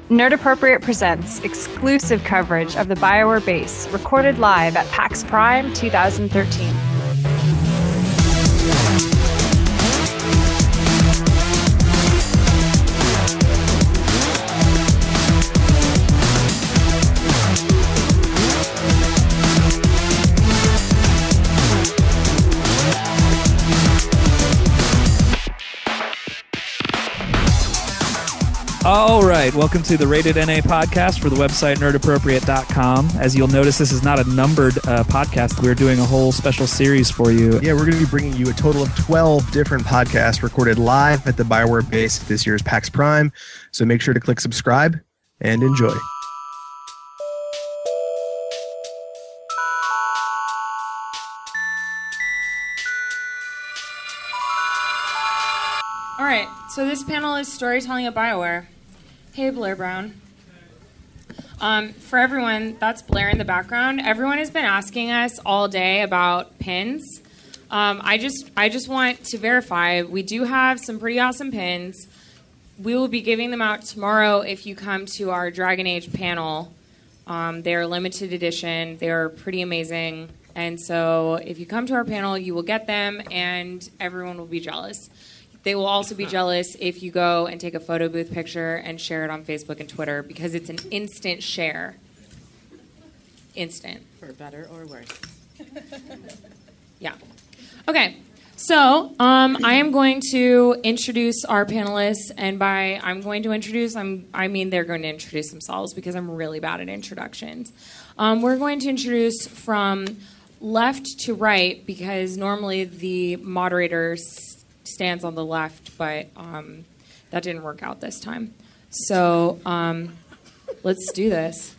Nerd Appropriate presents exclusive coverage of the BioWare base, recorded live at PAX Prime 2013. All right, welcome to the Rated NA podcast for the website nerdappropriate.com. As you'll notice, this is not a numbered podcast. We're doing a whole special series for you. Yeah, we're going to be bringing you a total of 12 different podcasts recorded live at the BioWare base at this year's PAX Prime. So make sure to click subscribe and enjoy. All right, so this panel is storytelling at BioWare. Hey, Blair Brown. For everyone, that's Blair in the background. Everyone has been asking us all day about pins. I just want to verify we do have some pretty awesome pins. We will be giving them out tomorrow if you come to our Dragon Age panel. They are limited edition. They are pretty amazing. And so if you come to our panel, you will get them, and everyone will be jealous. They will also be jealous if you go and take a photo booth picture and share it on Facebook and Twitter because it's an instant share. Instant. For better or worse. Yeah. Okay. So I am going to introduce our panelists, and by I'm going to introduce, I mean they're going to introduce themselves because I'm really bad at introductions. We're going to introduce from left to right because normally the moderator stands on the left, but that didn't work out this time. So let's do this.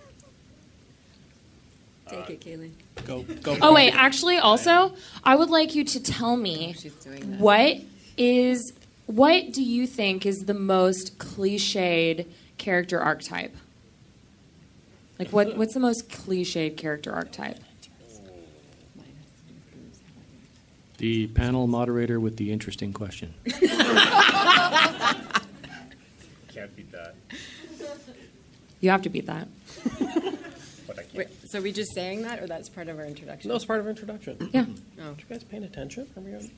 Take it, Kaylee. Go. Oh, wait, actually, also, I would like you to tell me what do you think is the most cliched character archetype? Like, what's the most cliched character archetype? The panel moderator with the interesting question. Can't beat that. You have to beat that. But I can't. Wait, so are we just saying that, or that's part of our introduction? No, it's part of our introduction. Yeah. Oh. Are you guys paying attention? Are we on?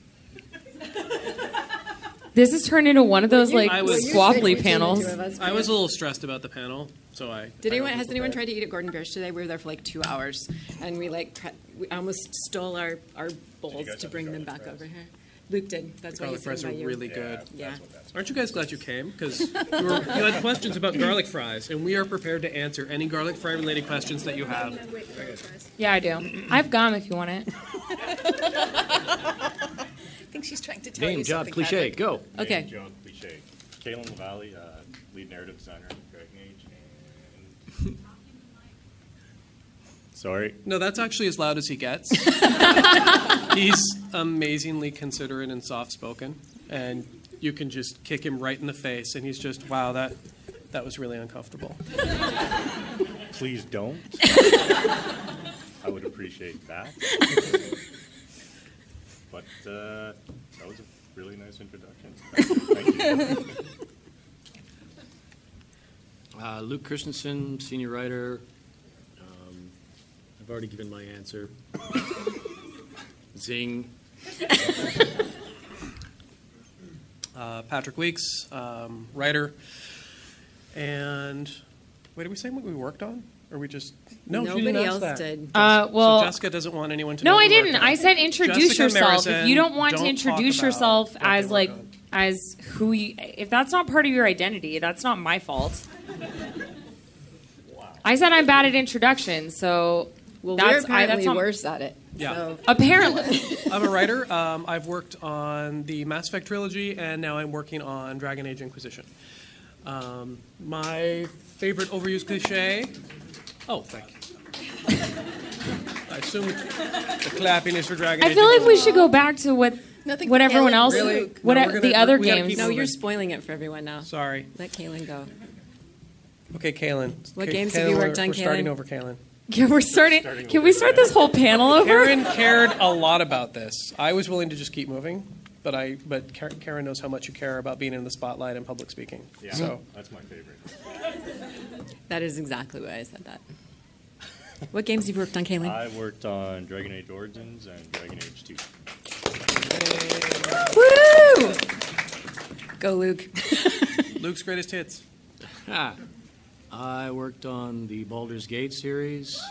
This has turned into one of those, like, I was- squabbly panels. I was a little stressed about the panel, so I... Has anyone tried to eat at Gordon Biersch today? We were there for like 2 hours, and we almost stole our bowls guys to have bring the them garlic back fries? over here. Luke did. That's why Garlic he's fries are sitting by you. really good. Yeah. Aren't you guys glad you came? Because you had questions about garlic fries, and we are prepared to answer any garlic fry-related questions that you have. Yeah, I do. I have gum if you want it. I think she's trying to tell Name, you job, something. cliche, go. Okay. Name, John Cliche. Kalen LaValle, lead narrative designer at Dragon Age. And... Sorry. No, that's actually as loud as he gets. He's amazingly considerate and soft-spoken, and you can just kick him right in the face, and he's just, wow, that was really uncomfortable. Please don't. I would appreciate that. But that was a really nice introduction. Thank you. Luke Christensen, senior writer. I've already given my answer. Zing. Patrick Weeks, writer. And wait, did we say what we worked on? Or we just... No, she Nobody didn't else announce that. did. Well, So Jessica doesn't want anyone to know no, what I we worked didn't. on. I said introduce Jessica yourself. Marison, If you don't want to don't introduce talk yourself about what as they like worked on. as who you, if that's not part of your identity, that's not my fault. I said I'm bad at introductions, so Well, that's we're apparently that's not, worse at it. Yeah. So. Apparently. I'm a writer. I've worked on the Mass Effect trilogy, and now I'm working on Dragon Age Inquisition. My favorite overused cliche... Oh, thank you. I assume the clapping is for Dragon Age. I feel like we should go back to what Nothing what for everyone Kalen. else, Really? what No, we're gonna- the other we gotta games. keep No, moving. you're spoiling it for everyone now. Sorry. Let Kaylin go. Okay, Kaylin. What Okay, games have you Kaylin, worked on, We're starting Kaylin? over, Kaylin. Yeah, we're starting. Can we start this whole panel over? Karen cared a lot about this. I was willing to just keep moving, but Karen knows how much you care about being in the spotlight and public speaking. Yeah, So that's my favorite. That is exactly why I said that. What games have you worked on, Kayleen? I worked on Dragon Age Origins and Dragon Age 2. Woo! Go, Luke. Luke's greatest hits. I worked on the Baldur's Gate series.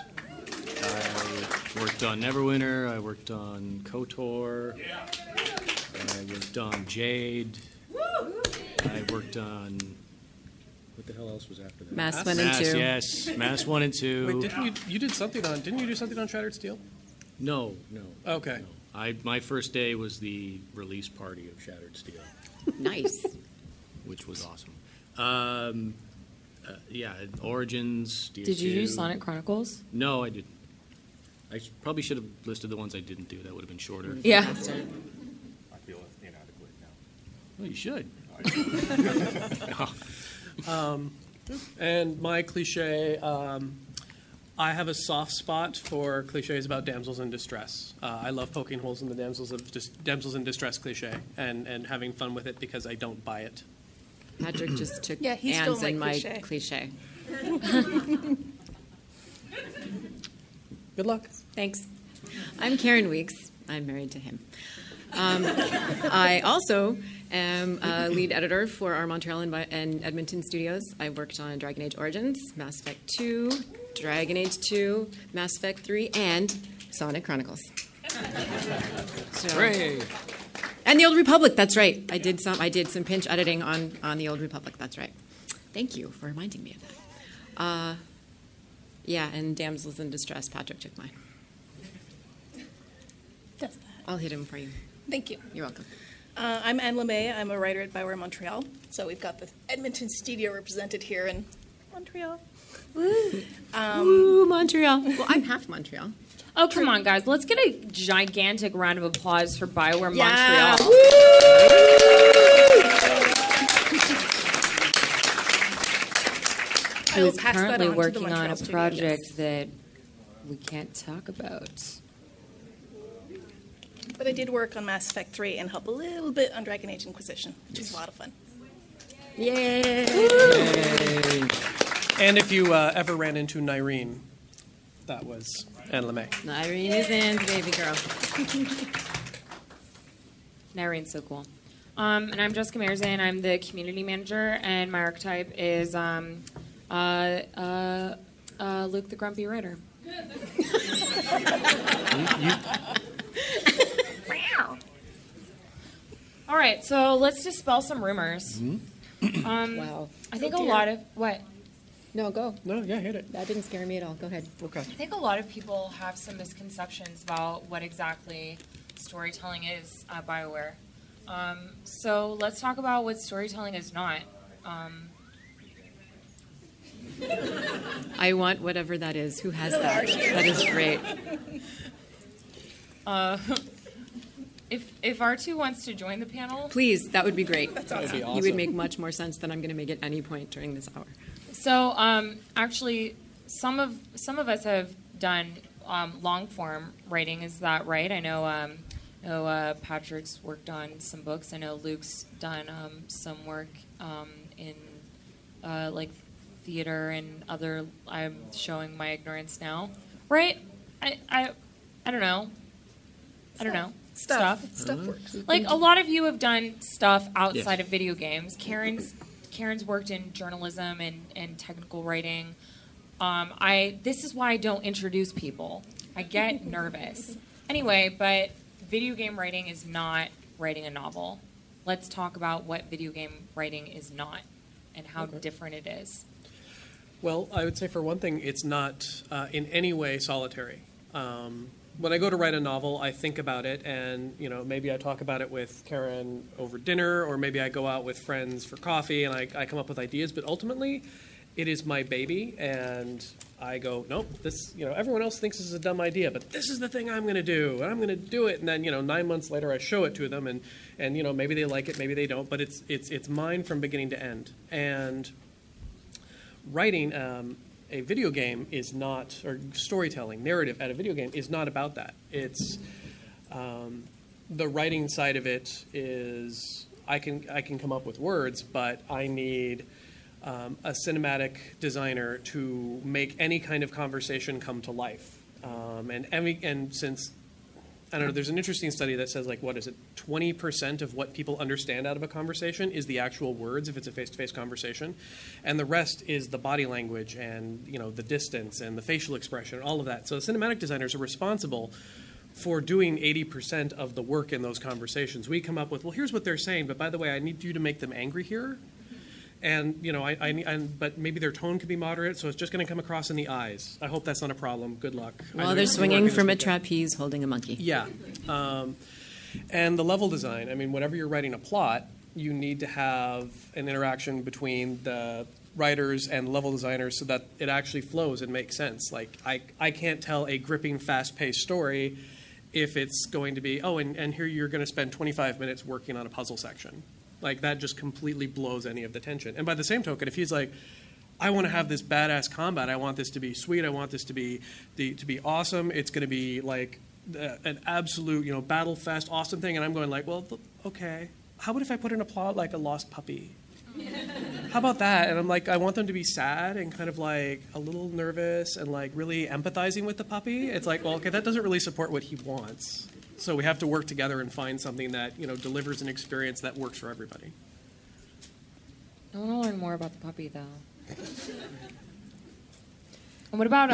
I worked on Neverwinter. I worked on KOTOR. I worked on Jade. I worked on... What the hell else was after that? Mass 1 and 2. Yes. Mass 1 and 2. Wait, didn't you do something on Shattered Steel? No. Okay. No. My first day was the release party of Shattered Steel, Nice. which was awesome. Origins, DS2. Did you do Sonic Chronicles? No, I didn't. I probably should have listed the ones I didn't do. That would have been shorter. Yeah. I feel inadequate now. Well, you should. And my cliche, I have a soft spot for cliches about damsels in distress. I love poking holes in the damsels in distress cliche and having fun with it because I don't buy it. Patrick just took Yeah, he stole Anne's my and my cliche. Good luck. Thanks. I'm Karen Weeks. I'm married to him. I also am a lead editor for our Montreal and Edmonton studios. I worked on Dragon Age Origins, Mass Effect 2, Dragon Age 2, Mass Effect 3, and Sonic Chronicles. So, Hooray! and the Old Republic. That's right. I did some pinch editing on the Old Republic. That's right. Thank you for reminding me of that. Yeah, and Damsels in Distress. Patrick took mine. Does that. I'll hit him for you. Thank you. You're welcome. I'm Anne Lemay. I'm a writer at BioWare Montreal. So we've got the Edmonton studio represented here in Montreal. Woo, Montreal. Well, I'm half Montreal. Oh, come on, guys. Let's get a gigantic round of applause for BioWare Yeah. Montreal. I will Who's pass that currently on to the working Montreal on a studio, project yes. that we can't talk about. But I did work on Mass Effect 3 and help a little bit on Dragon Age Inquisition, which is a lot of fun. Yay! And if you ever ran into Nyreen, that was Anne LeMay. Irene is Anne's baby girl. Narene's so cool. And I'm Jessica Mayerzan. I'm the community manager, and my archetype is Luke the Grumpy Writer. All right, so let's dispel some rumors. Wow. I think a lot of what? No, go. No, yeah, hit it. That didn't scare me at all. Go ahead. Okay. I think a lot of people have some misconceptions about what exactly storytelling is at BioWare. So let's talk about what storytelling is not. I want whatever that is. Who has that? That is great. If R2 wants to join the panel, Please, that would be great. That would be You awesome. would make much more sense than I'm going to make at any point during this hour. So actually, some of us have done long form writing. Is that right? I know Patrick's worked on some books. I know Luke's done some work in like theater and other. I'm showing my ignorance now, right? I don't know. I don't know. Stuff works. Like a lot of you have done stuff outside of video games. Karen's worked in journalism and technical writing. This is why I don't introduce people. I get nervous. Anyway, but video game writing is not writing a novel. Let's talk about what video game writing is not and how different it is. Well, I would say for one thing, it's not in any way solitary. When I go to write a novel, I think about it, and maybe I talk about it with Karen over dinner, or maybe I go out with friends for coffee, and I come up with ideas. But ultimately, it is my baby, and I go, nope, this. Everyone else thinks this is a dumb idea, but this is the thing I'm going to do, and I'm going to do it. And then 9 months later, I show it to them, and maybe they like it, maybe they don't, but it's mine from beginning to end. And writing a video game is not, or storytelling, narrative at a video game is not about that. It's the writing side of it is I can come up with words, but I need a cinematic designer to make any kind of conversation come to life. And since, I don't know, there's an interesting study that says, like, what is it, 20% of what people understand out of a conversation is the actual words if it's a face-to-face conversation, and the rest is the body language and, you know, the distance and the facial expression and all of that. So the cinematic designers are responsible for doing 80% of the work in those conversations. We come up with, well, here's what they're saying, but by the way, I need you to make them angry here. And, you know, but maybe their tone could be moderate, so it's just going to come across in the eyes. I hope that's not a problem. Good luck. While they're swinging from a trapeze holding a monkey. Yeah. And the level design, I mean, whenever you're writing a plot, you need to have an interaction between the writers and level designers so that it actually flows and makes sense. Like, I can't tell a gripping, fast-paced story if it's going to be, oh, and here you're going to spend 25 minutes working on a puzzle section. Like, that just completely blows any of the tension. And by the same token, if he's like, I want to have this badass combat, I want this to be sweet, I want this to be awesome, it's going to be like an absolute, you know, battle fest, awesome thing, and I'm going like, well, okay, how about if I put in a plot like a lost puppy? How about that? And I'm like, I want them to be sad and kind of like a little nervous and like really empathizing with the puppy. It's like, well, okay, that doesn't really support what he wants. So we have to work together and find something that, you know, delivers an experience that works for everybody. I want to learn more about the puppy, though. And what about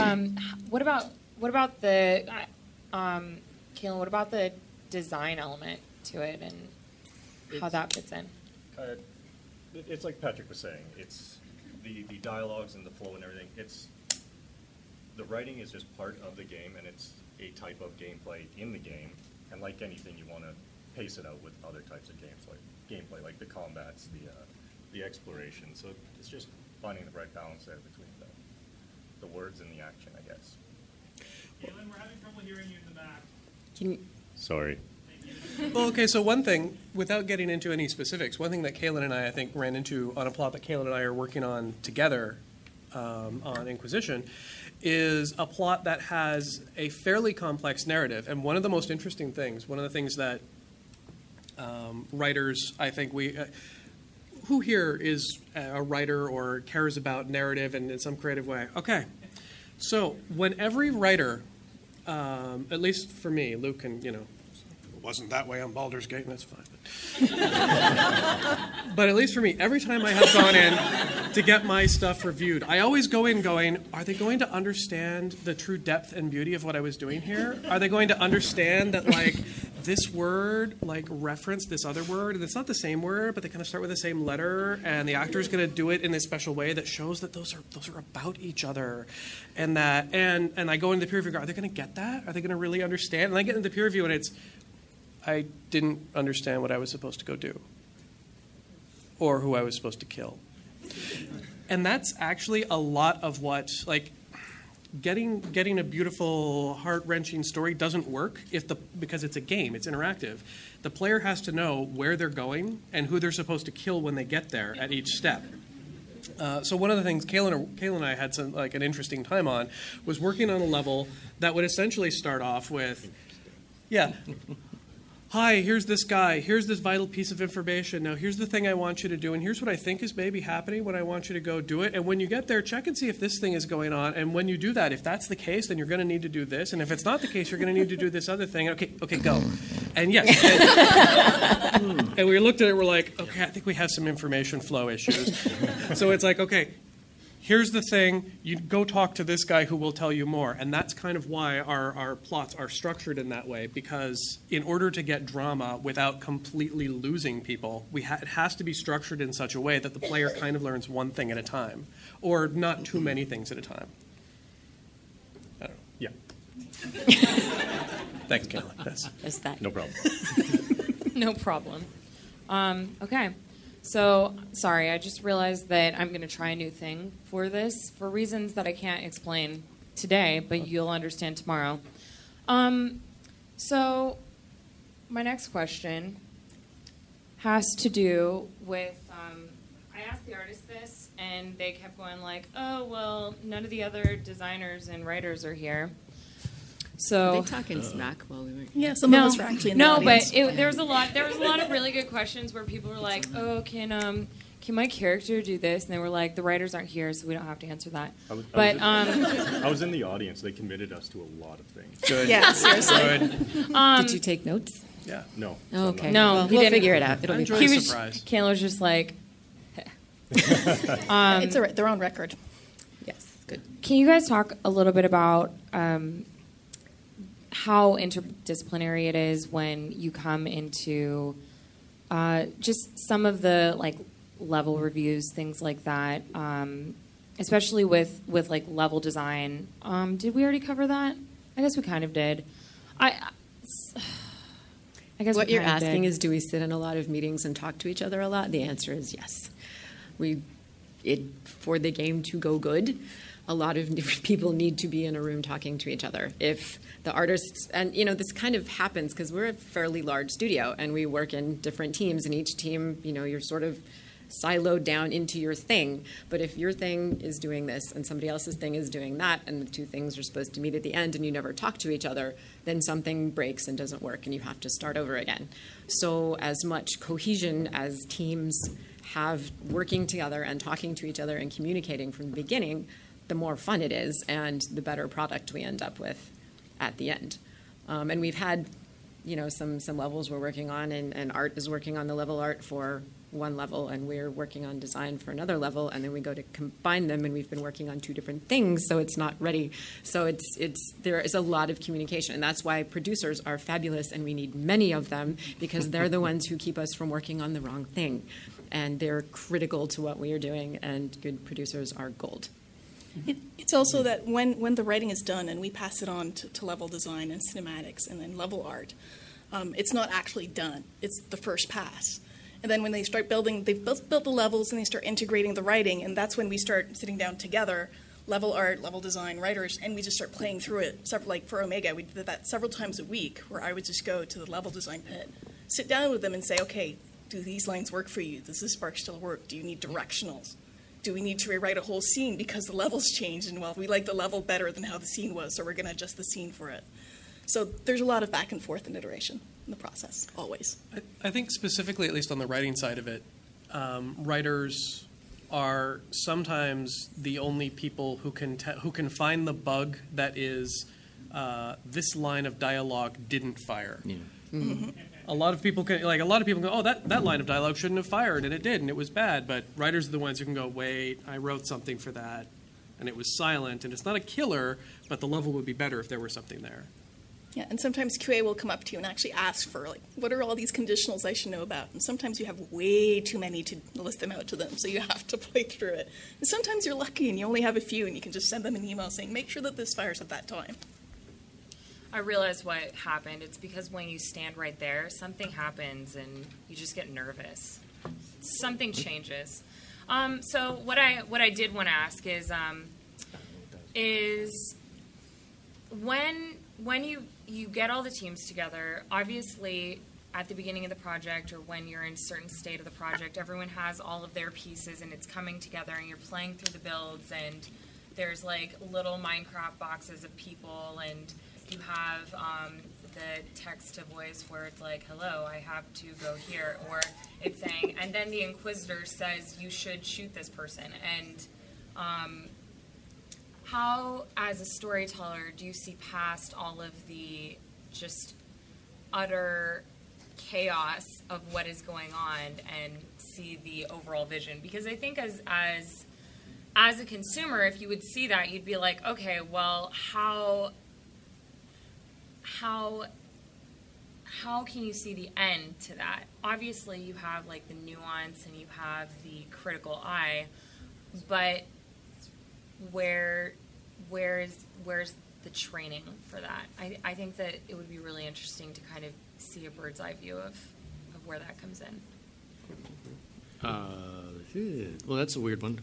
the Kaylin? What about the design element to it and how that fits in? It's like Patrick was saying. It's the dialogues and the flow and everything. It's the writing is just part of the game, and it's a type of gameplay in the game. And like anything, you want to pace it out with other types of games, like gameplay, like the combats, the exploration. So it's just finding the right balance there between the words and the action, I guess. Kaylin, we're having trouble hearing you in the back. Sorry. Well, okay, so one thing, without getting into any specifics, one thing that Kaylin and I think, ran into on a plot that Kaylin and I are working on together on Inquisition is a plot that has a fairly complex narrative. And one of the most interesting things, one of the things that writers, I think who here is a writer or cares about narrative and in some creative way? Okay. So when every writer, at least for me, Luke can, you know, it wasn't that way on Baldur's Gate, and that's fine. But at least for me, every time I have gone in to get my stuff reviewed, I always go in going, are they going to understand the true depth and beauty of what I was doing here? Are they going to understand that, like, this word, like, referenced this other word, and it's not the same word, but they kind of start with the same letter, and the actor is going to do it in this special way that shows that those are about each other, and that, and I go into the peer review, are they going to get that? Are they going to really understand? And I get into the peer review, and it's, I didn't understand what I was supposed to go do, or who I was supposed to kill. And that's actually a lot of what, like, getting a beautiful, heart-wrenching story doesn't work because it's a game, it's interactive. The player has to know where they're going and who they're supposed to kill when they get there at each step. So one of the things Kaylin and I had an interesting time on was working on a level that would essentially start off with, hi, here's this guy, here's this vital piece of information, now here's the thing I want you to do, and here's what I think is maybe happening when I want you to go do it, and when you get there, check and see if this thing is going on, and when you do that, if that's the case, then you're going to need to do this, and if it's not the case, you're going to need to do this other thing. Okay, go. And yes, and we looked at it, we're like, okay, I think we have some information flow issues. So it's like, okay, here's the thing, you go talk to this guy who will tell you more. And that's kind of why our plots are structured in that way, because in order to get drama without completely losing people, it has to be structured in such a way that the player kind of learns one thing at a time, or not too many things at a time. I don't know. Yeah. Thanks, Kaylin. Is that? No problem. No problem. Okay. So, sorry, I just realized that I'm going to try a new thing for this for reasons that I can't explain today, but you'll understand tomorrow. So, my next question has to do with, I asked the artist this, and they kept going like, oh, well, none of the other designers and writers are here. So They talking smack while we were. Yeah, some of us were actually in the audience. there was a lot of really good questions where people were like, "Oh, can my character do this?" And they were like, "The writers aren't here, so we don't have to answer that." I was in the audience. They committed us to a lot of things. Good. Yeah, seriously. Good. Did you take notes? Yeah. No. Oh, okay. No, well, he we'll didn't. figure it out. It'll be Enjoy fine. the surprise. Candler was just like, It's all right. They're on record. Yes, good. can you guys talk a little bit about how interdisciplinary it is when you come into just some of the like level reviews, things like that, especially with like level design. Did we already cover that? I guess we kind of did. I guess What we you're kind of asking did. is, do we sit in a lot of meetings and talk to each other a lot? The answer is yes. For the game to go good, a lot of different people need to be in a room talking to each other. If the artists, and this kind of happens because we're a fairly large studio and we work in different teams, and each team, you're sort of siloed down into your thing. But if your thing is doing this and somebody else's thing is doing that, and the two things are supposed to meet at the end and you never talk to each other, then something breaks and doesn't work and you have to start over again. So as much cohesion as teams have working together and talking to each other and communicating from the beginning, the more fun it is and the better product we end up with at the end. And we've had, some levels we're working on, and Art is working on the level art for one level, and we're working on design for another level, and then we go to combine them, and we've been working on two different things, so it's not ready. So there is a lot of communication, and that's why producers are fabulous, and we need many of them, because they're the ones who keep us from working on the wrong thing, and they're critical to what we are doing, and good producers are gold. It's also that when the writing is done and we pass it on to level design and cinematics and then level art, it's not actually done. It's the first pass. And then when they start building, they've built the levels and they start integrating the writing, and that's when we start sitting down together, level art, level design, writers, and we just start playing through it. Like for Omega, we did that several times a week, where I would just go to the level design pit, sit down with them and say, okay, do these lines work for you? Does this spark still work? Do you need directionals? Do we need to rewrite a whole scene because the levels changed, and well, we like the level better than how the scene was, so we're going to adjust the scene for it. So there's a lot of back and forth and iteration in the process, always. I think specifically, at least on the writing side of it, writers are sometimes the only people who can find the bug that is this line of dialogue didn't fire. Yeah. Mm-hmm. A lot of people can go, oh, that line of dialogue shouldn't have fired, and it did, and it was bad. But writers are the ones who can go, wait, I wrote something for that, and it was silent, and it's not a killer, but the level would be better if there were something there. Yeah, and sometimes QA will come up to you and actually ask for, like, what are all these conditionals I should know about? And sometimes you have way too many to list them out to them, so you have to play through it. And sometimes you're lucky and you only have a few, and you can just send them an email saying, make sure that this fires at that time. I realized what happened. It's because when you stand right there, something happens and you just get nervous. Something changes. So what I did want to ask is when you get all the teams together, obviously at the beginning of the project or when you're in a certain state of the project, everyone has all of their pieces and it's coming together and you're playing through the builds and there's like little Minecraft boxes of people and you have the text to voice where it's like, hello, I have to go here, or it's saying, and then the Inquisitor says you should shoot this person. And how, as a storyteller, do you see past all of the just utter chaos of what is going on and see the overall vision? Because I think as a consumer, if you would see that, you'd be like, okay, well, how can you see the end to that? Obviously, you have like the nuance and you have the critical eye, but where's the training for that? I think that it would be really interesting to kind of see a bird's eye view of where that comes in. Well, that's a weird one.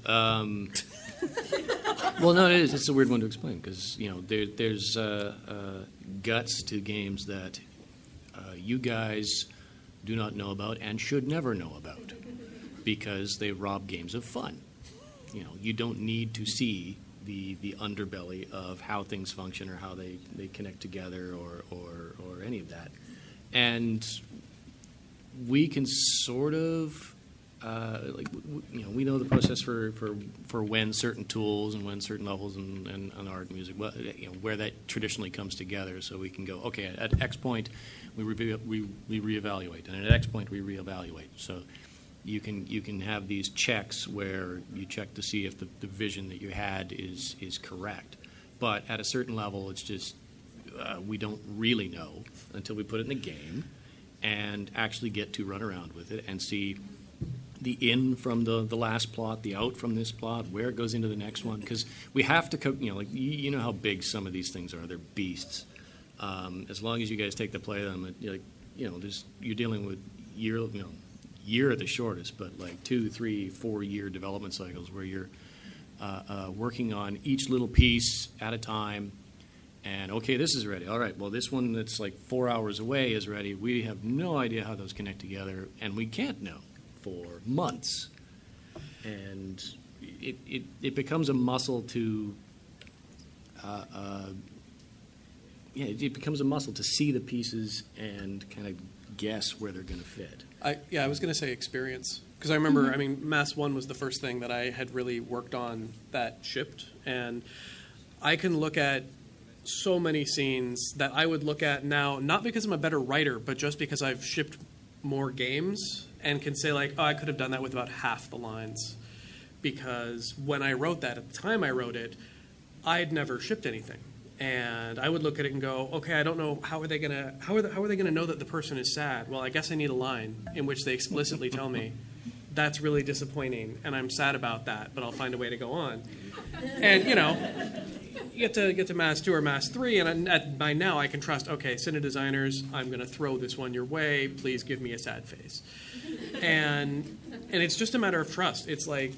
Well, no, it is. It's a weird one to explain because there's guts to games that you guys do not know about and should never know about because they rob games of fun. You don't need to see the underbelly of how things function or how they connect together or any of that. And we can sort of we know the process for when certain tools and when certain levels and art and music, where that traditionally comes together. So we can go, okay, at X point we reevaluate, and at X point we reevaluate. So you can have these checks where you check to see if the vision that you had is correct. But at a certain level, it's just we don't really know until we put it in the game and actually get to run around with it and see the in from the last plot, the out from this plot, where it goes into the next one. Because we have to, you know how big some of these things are. They're beasts. As long as you guys take the play of them, you're dealing with year at the shortest, but like 2, 3, 4 year development cycles where you're working on each little piece at a time. And okay, this is ready. All right, well, this one that's like 4 hours away is ready. We have no idea how those connect together, and we can't know for months. And it becomes a muscle to it becomes a muscle to see the pieces and kind of guess where they're going to fit. I was going to say experience, because I remember, Mass 1 was the first thing that I had really worked on that shipped, and I can look at so many scenes that I would look at now, not because I'm a better writer, but just because I've shipped more games and can say, like, oh, I could have done that with about half the lines. Because when I wrote that, at the time I wrote it, I'd never shipped anything. And I would look at it and go, okay, I don't know, how are they gonna know that the person is sad? Well, I guess I need a line in which they explicitly tell me, that's really disappointing, and I'm sad about that, but I'll find a way to go on. And, you get to Mass 2 or Mass 3, and by now I can trust, okay, Cine designers, I'm going to throw this one your way. Please give me a sad face. And it's just a matter of trust. It's like,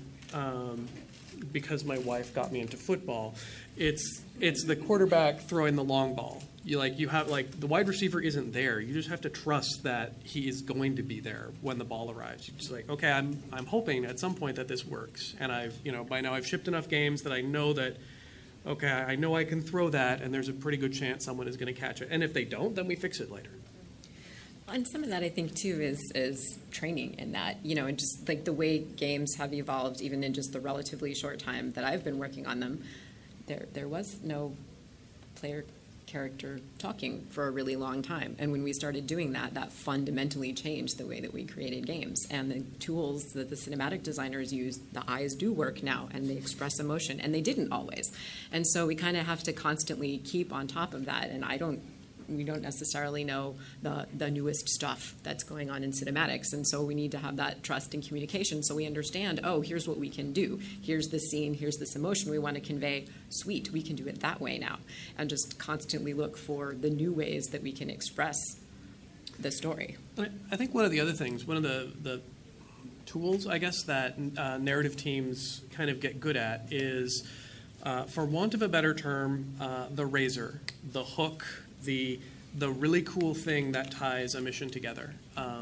because my wife got me into football, it's the quarterback throwing the long ball. You have the wide receiver isn't there. You just have to trust that he is going to be there when the ball arrives. You're just like, okay, I'm hoping at some point that this works. And by now I've shipped enough games that I know that, okay, I know I can throw that, and there's a pretty good chance someone is going to catch it. And if they don't, then we fix it later. And some of that, I think, too, is training in that, and just like the way games have evolved, even in just the relatively short time that I've been working on them, there was no player character talking for a really long time. And when we started doing that, that fundamentally changed the way that we created games. And the tools that the cinematic designers use, the eyes do work now, and they express emotion, and they didn't always. And so we kind of have to constantly keep on top of that. And we don't necessarily know the newest stuff that's going on in cinematics, and so we need to have that trust and communication so we understand, oh, here's what we can do. Here's the scene, here's this emotion we want to convey. Sweet, we can do it that way now. And just constantly look for the new ways that we can express the story. I think one of the other things, one of the tools, I guess, that narrative teams kind of get good at is, for want of a better term, the razor, the hook, the really cool thing that ties a mission together.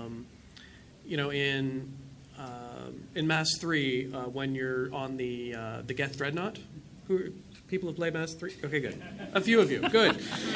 In Mass 3, when you're on the Geth Dreadnought, people have played Mass 3? Okay, good. A few of you, good.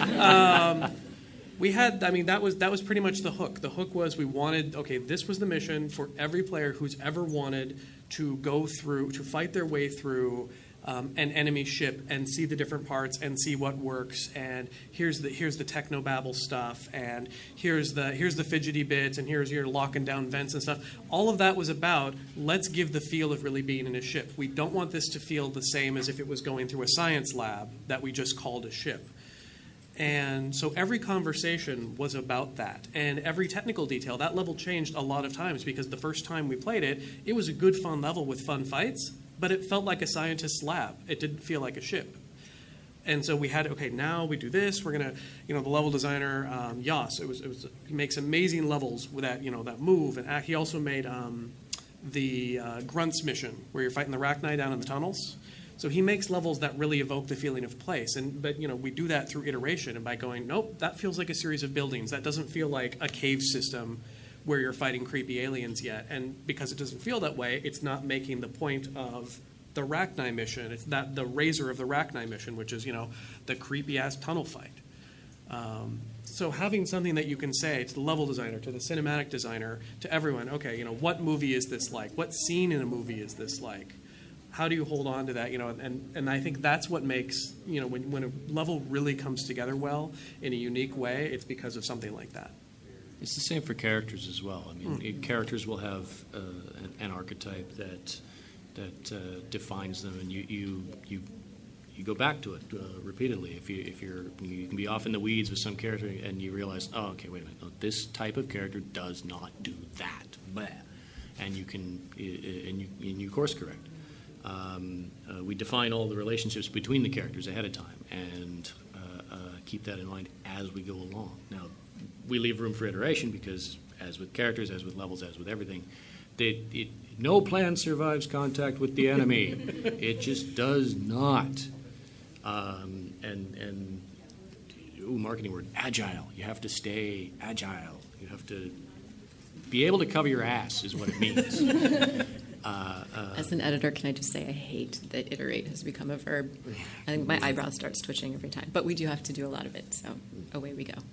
We had, that was pretty much the hook. The hook was we wanted, okay, this was the mission for every player who's ever wanted to go through, to fight their way through an enemy ship and see the different parts and see what works, and here's the technobabble stuff, and here's the fidgety bits, and here's your locking down vents and stuff. All of that was about, let's give the feel of really being in a ship. We don't want this to feel the same as if it was going through a science lab that we just called a ship. And so every conversation was about that. And every technical detail, that level changed a lot of times, because the first time we played it, it was a good, fun level with fun fights, but it felt like a scientist's lab. It didn't feel like a ship. And so we had, okay, now we do this. We're going to, the level designer, Yas, he makes amazing levels with that, that move. And he also made the Grunts mission, where you're fighting the Rachni down in the tunnels. So he makes levels that really evoke the feeling of place. But we do that through iteration, and by going, nope, that feels like a series of buildings. That doesn't feel like a cave system where you're fighting creepy aliens yet. And because it doesn't feel that way, it's not making the point of the Rachni mission. It's not the Razor of the Rachni mission, which is, the creepy-ass tunnel fight. So having something that you can say to the level designer, to the cinematic designer, to everyone, okay, what movie is this like? What scene in a movie is this like? How do you hold on to that? And I think that's what makes, when a level really comes together well in a unique way, it's because of something like that. It's the same for characters as well. I mean, characters will have an archetype that defines them, and you go back to it repeatedly. If you can be off in the weeds with some character, and you realize, oh, okay, wait a minute, no, this type of character does not do that, blah, and you course correct. We define all the relationships between the characters ahead of time, and keep that in mind as we go along. Now, we leave room for iteration because, as with characters, as with levels, as with everything, no plan survives contact with the enemy. It just does not. Marketing word, agile. You have to stay agile. You have to be able to cover your ass is what it means. As an editor, can I just say I hate that iterate has become a verb. I think my eyebrow starts twitching every time. But we do have to do a lot of it, so away we go.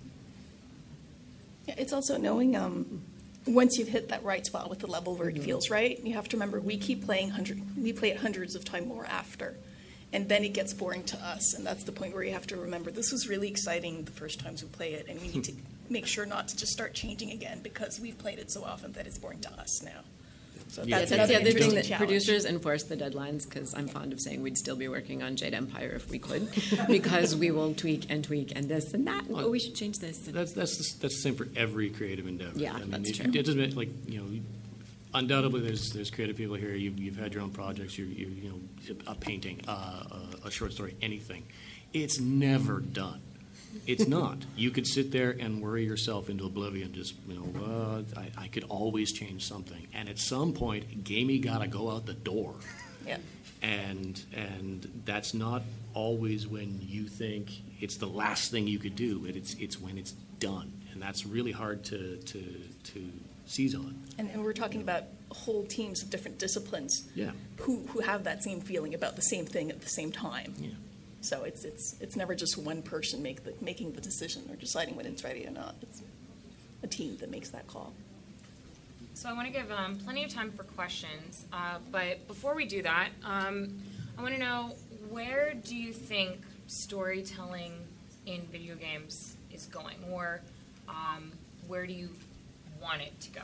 Yeah, it's also knowing once you've hit that right spot with the level where it feels right, you have to remember we keep playing we play it hundreds of times more after. And then it gets boring to us, and that's the point where you have to remember this was really exciting the first times we play it, and we need to make sure not to just start changing again because we've played it so often that it's boring to us now. So That's another the other thing interesting that challenge. producers enforce the deadlines, because I'm fond of saying we'd still be working on Jade Empire if we could, because we will tweak and this and that. Oh, we should change this. That's the same for every creative endeavor. Yeah, I mean, that's true. It doesn't like undoubtedly there's creative people here. You've had your own projects. You a painting, a short story, anything. It's never done. It's not. You could sit there and worry yourself into oblivion. Just I could always change something. And at some point, gamey gotta go out the door. Yeah. And that's not always when you think it's the last thing you could do, but it's when it's done, and that's really hard to seize on. And we're talking about whole teams of different disciplines Yeah. who have that same feeling about the same thing at the same time. Yeah. So it's never just one person making the decision or deciding when it's ready or not. It's a team that makes that call. So I want to give plenty of time for questions, but before we do that, I want to know, where do you think storytelling in video games is going, or where do you want it to go?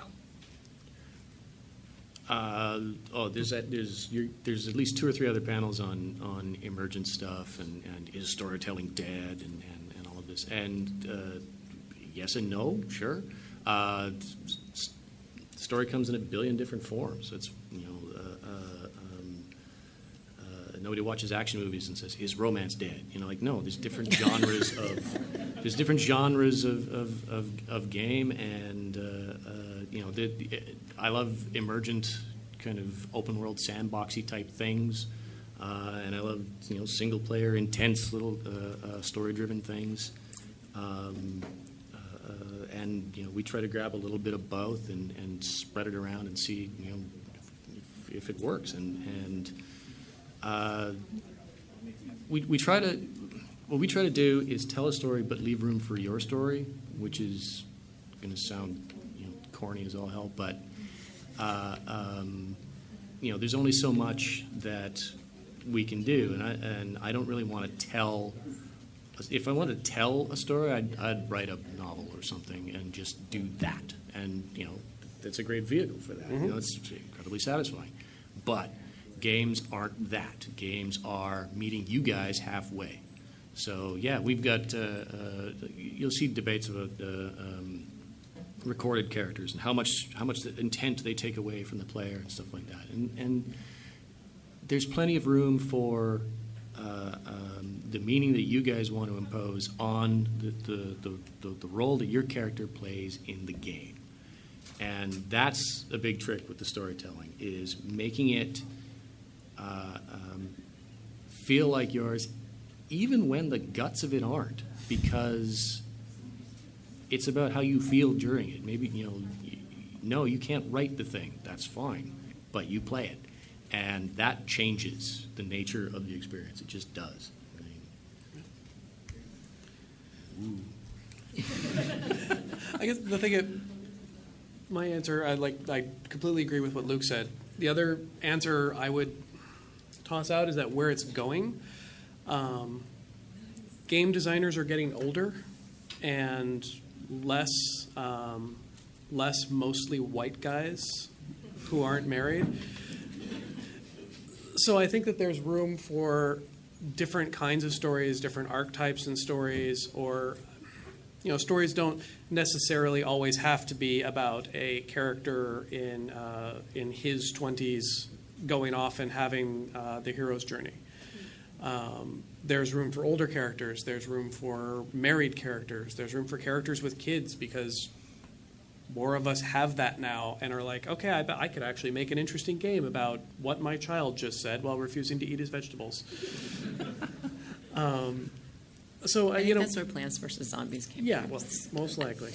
There's at least 2 or 3 other panels on emergent stuff and is storytelling dead and all of this. And yes and no, sure. Story comes in a billion different forms. It's nobody watches action movies and says, "Is romance dead?" No. There's different genres of game, and I love emergent kind of open world sandboxy type things, and I love single player intense little story driven things. And we try to grab a little bit of both and spread it around and see if it works. And we try to what we try to do is tell a story but leave room for your story, which is going to sound corny as all hell, but there's only so much that we can do, and I don't really want to tell. If I want to tell a story, I'd write a novel or something and just do that. And, that's a great vehicle for that. Mm-hmm. It's incredibly satisfying. But games aren't that. Games are meeting you guys halfway. So, yeah, we've got, you'll see debates about recorded characters and how much intent they take away from the player and stuff like that. And there's plenty of room for the meaning that you guys want to impose on the role that your character plays in the game. And that's a big trick with the storytelling, is making it feel like yours, even when the guts of it aren't, because it's about how you feel during it. Maybe, no, you can't write the thing. That's fine, but you play it. And that changes the nature of the experience. It just does. I guess the thing, my answer, I completely agree with what Luke said. The other answer I would toss out is that where it's going, game designers are getting older and less mostly white guys who aren't married. So I think that there's room for different kinds of stories, different archetypes in stories, or stories don't necessarily always have to be about a character in his 20s going off and having the hero's journey. There's room for older characters. There's room for married characters. There's room for characters with kids, because more of us have that now and are like, okay, I bet I could actually make an interesting game about what my child just said while refusing to eat his vegetables. So I think that's where Plants vs. Zombies came from. Yeah, well, most likely.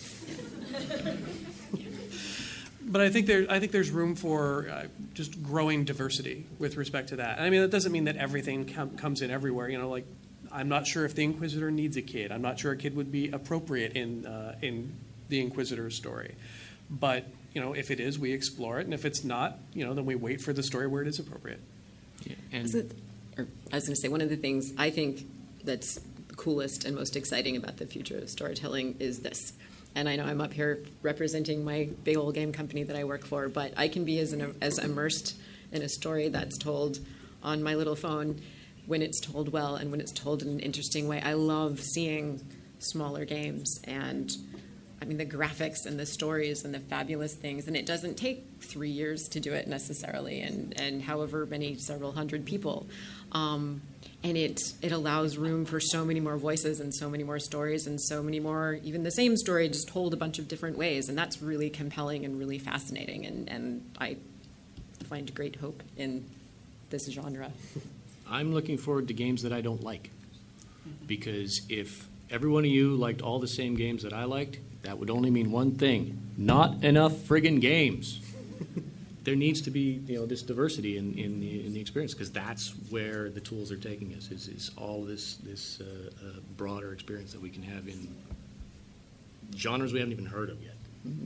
But I think there's room for just growing diversity with respect to that. And I mean, that doesn't mean that everything comes in everywhere. I'm not sure if the Inquisitor needs a kid. I'm not sure a kid would be appropriate in the Inquisitor's story. But if it is, we explore it, and if it's not, then we wait for the story where it is appropriate. Yeah, I was going to say, one of the things I think that's the coolest and most exciting about the future of storytelling is this. And I know I'm up here representing my big old game company that I work for, but I can be as immersed in a story that's told on my little phone when it's told well and when it's told in an interesting way. I love seeing smaller games, and I mean the graphics and the stories and the fabulous things. And it doesn't take 3 years to do it necessarily, and however many, several hundred people. And it allows room for so many more voices and so many more stories and so many more, even the same story just told a bunch of different ways. And that's really compelling and really fascinating. And I find great hope in this genre. I'm looking forward to games that I don't like. Because if every one of you liked all the same games that I liked, that would only mean one thing: not enough friggin' games. There needs to be this diversity in the experience, because that's where the tools are taking us, is all this broader experience that we can have in genres we haven't even heard of yet. Mm-hmm.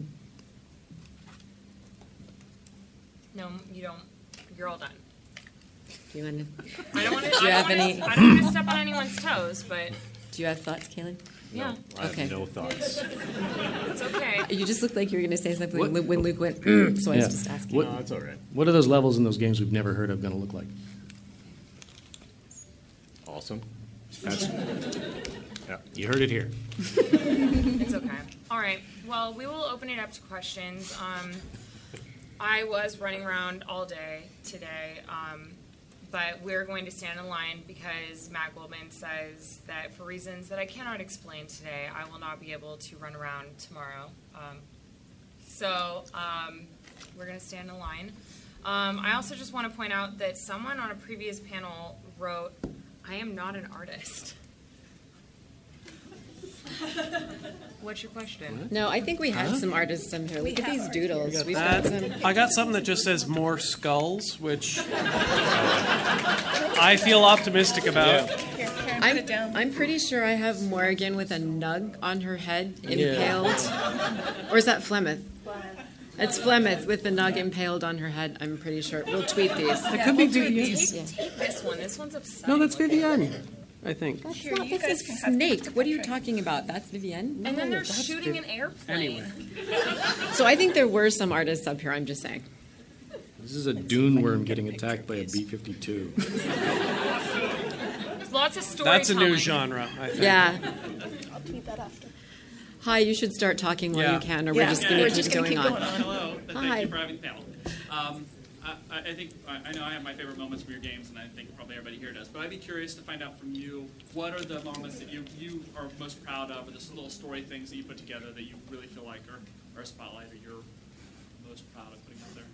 No, you don't. You're all done. Do you want to? I don't want to. Do you have any? I don't want to step on anyone's toes, but. Do you have thoughts, Kaylin? Yeah. I have no thoughts. It's okay. You just looked like you were going to say something when Luke went, so I was just asking. No, it's all right. What are those levels in those games we've never heard of going to look like? Awesome. Yeah. You heard it here. It's okay. All right. Well, we will open it up to questions. I was running around all day today, but we're going to stand in line because Matt Goldman says that for reasons that I cannot explain today, I will not be able to run around tomorrow. So we're going to stand in line. I also just want to point out that someone on a previous panel wrote, "I am not an artist." What's your question? No, I think we had some artists in here. Look at these doodles. We've got some. I got something that just says "more skulls," which I feel optimistic about. Here, put it down. I'm pretty sure I have Morrigan with a nug on her head impaled. Or is that Flemeth? It's Flemeth with the nug impaled on her head. I'm pretty sure. We'll tweet these. It could be Vivienne. Take this one. This one's upsetting. No, that's Vivienne, I think. That's Here, not. you That's guys a can have snake. the What are you portrait. talking about? That's Vivienne. And then No, they're that's shooting an airplane. Anyway. So I think there were some artists up here. I'm just saying. This is a dune worm getting attacked by a B-52. There's lots of storytelling. That's a new genre, I think. Yeah. I'll tweet that after. Hi. You should start talking while Yeah. you can, or we're just going to keep going on. Hello, and Hi. thank you for having the panel. I think I know I have my favorite moments from your games, and I think probably everybody here does. But I'd be curious to find out from you, what are the moments that you are most proud of, or the little story things that you put together that you really feel like are a spotlight, or you're most proud of putting out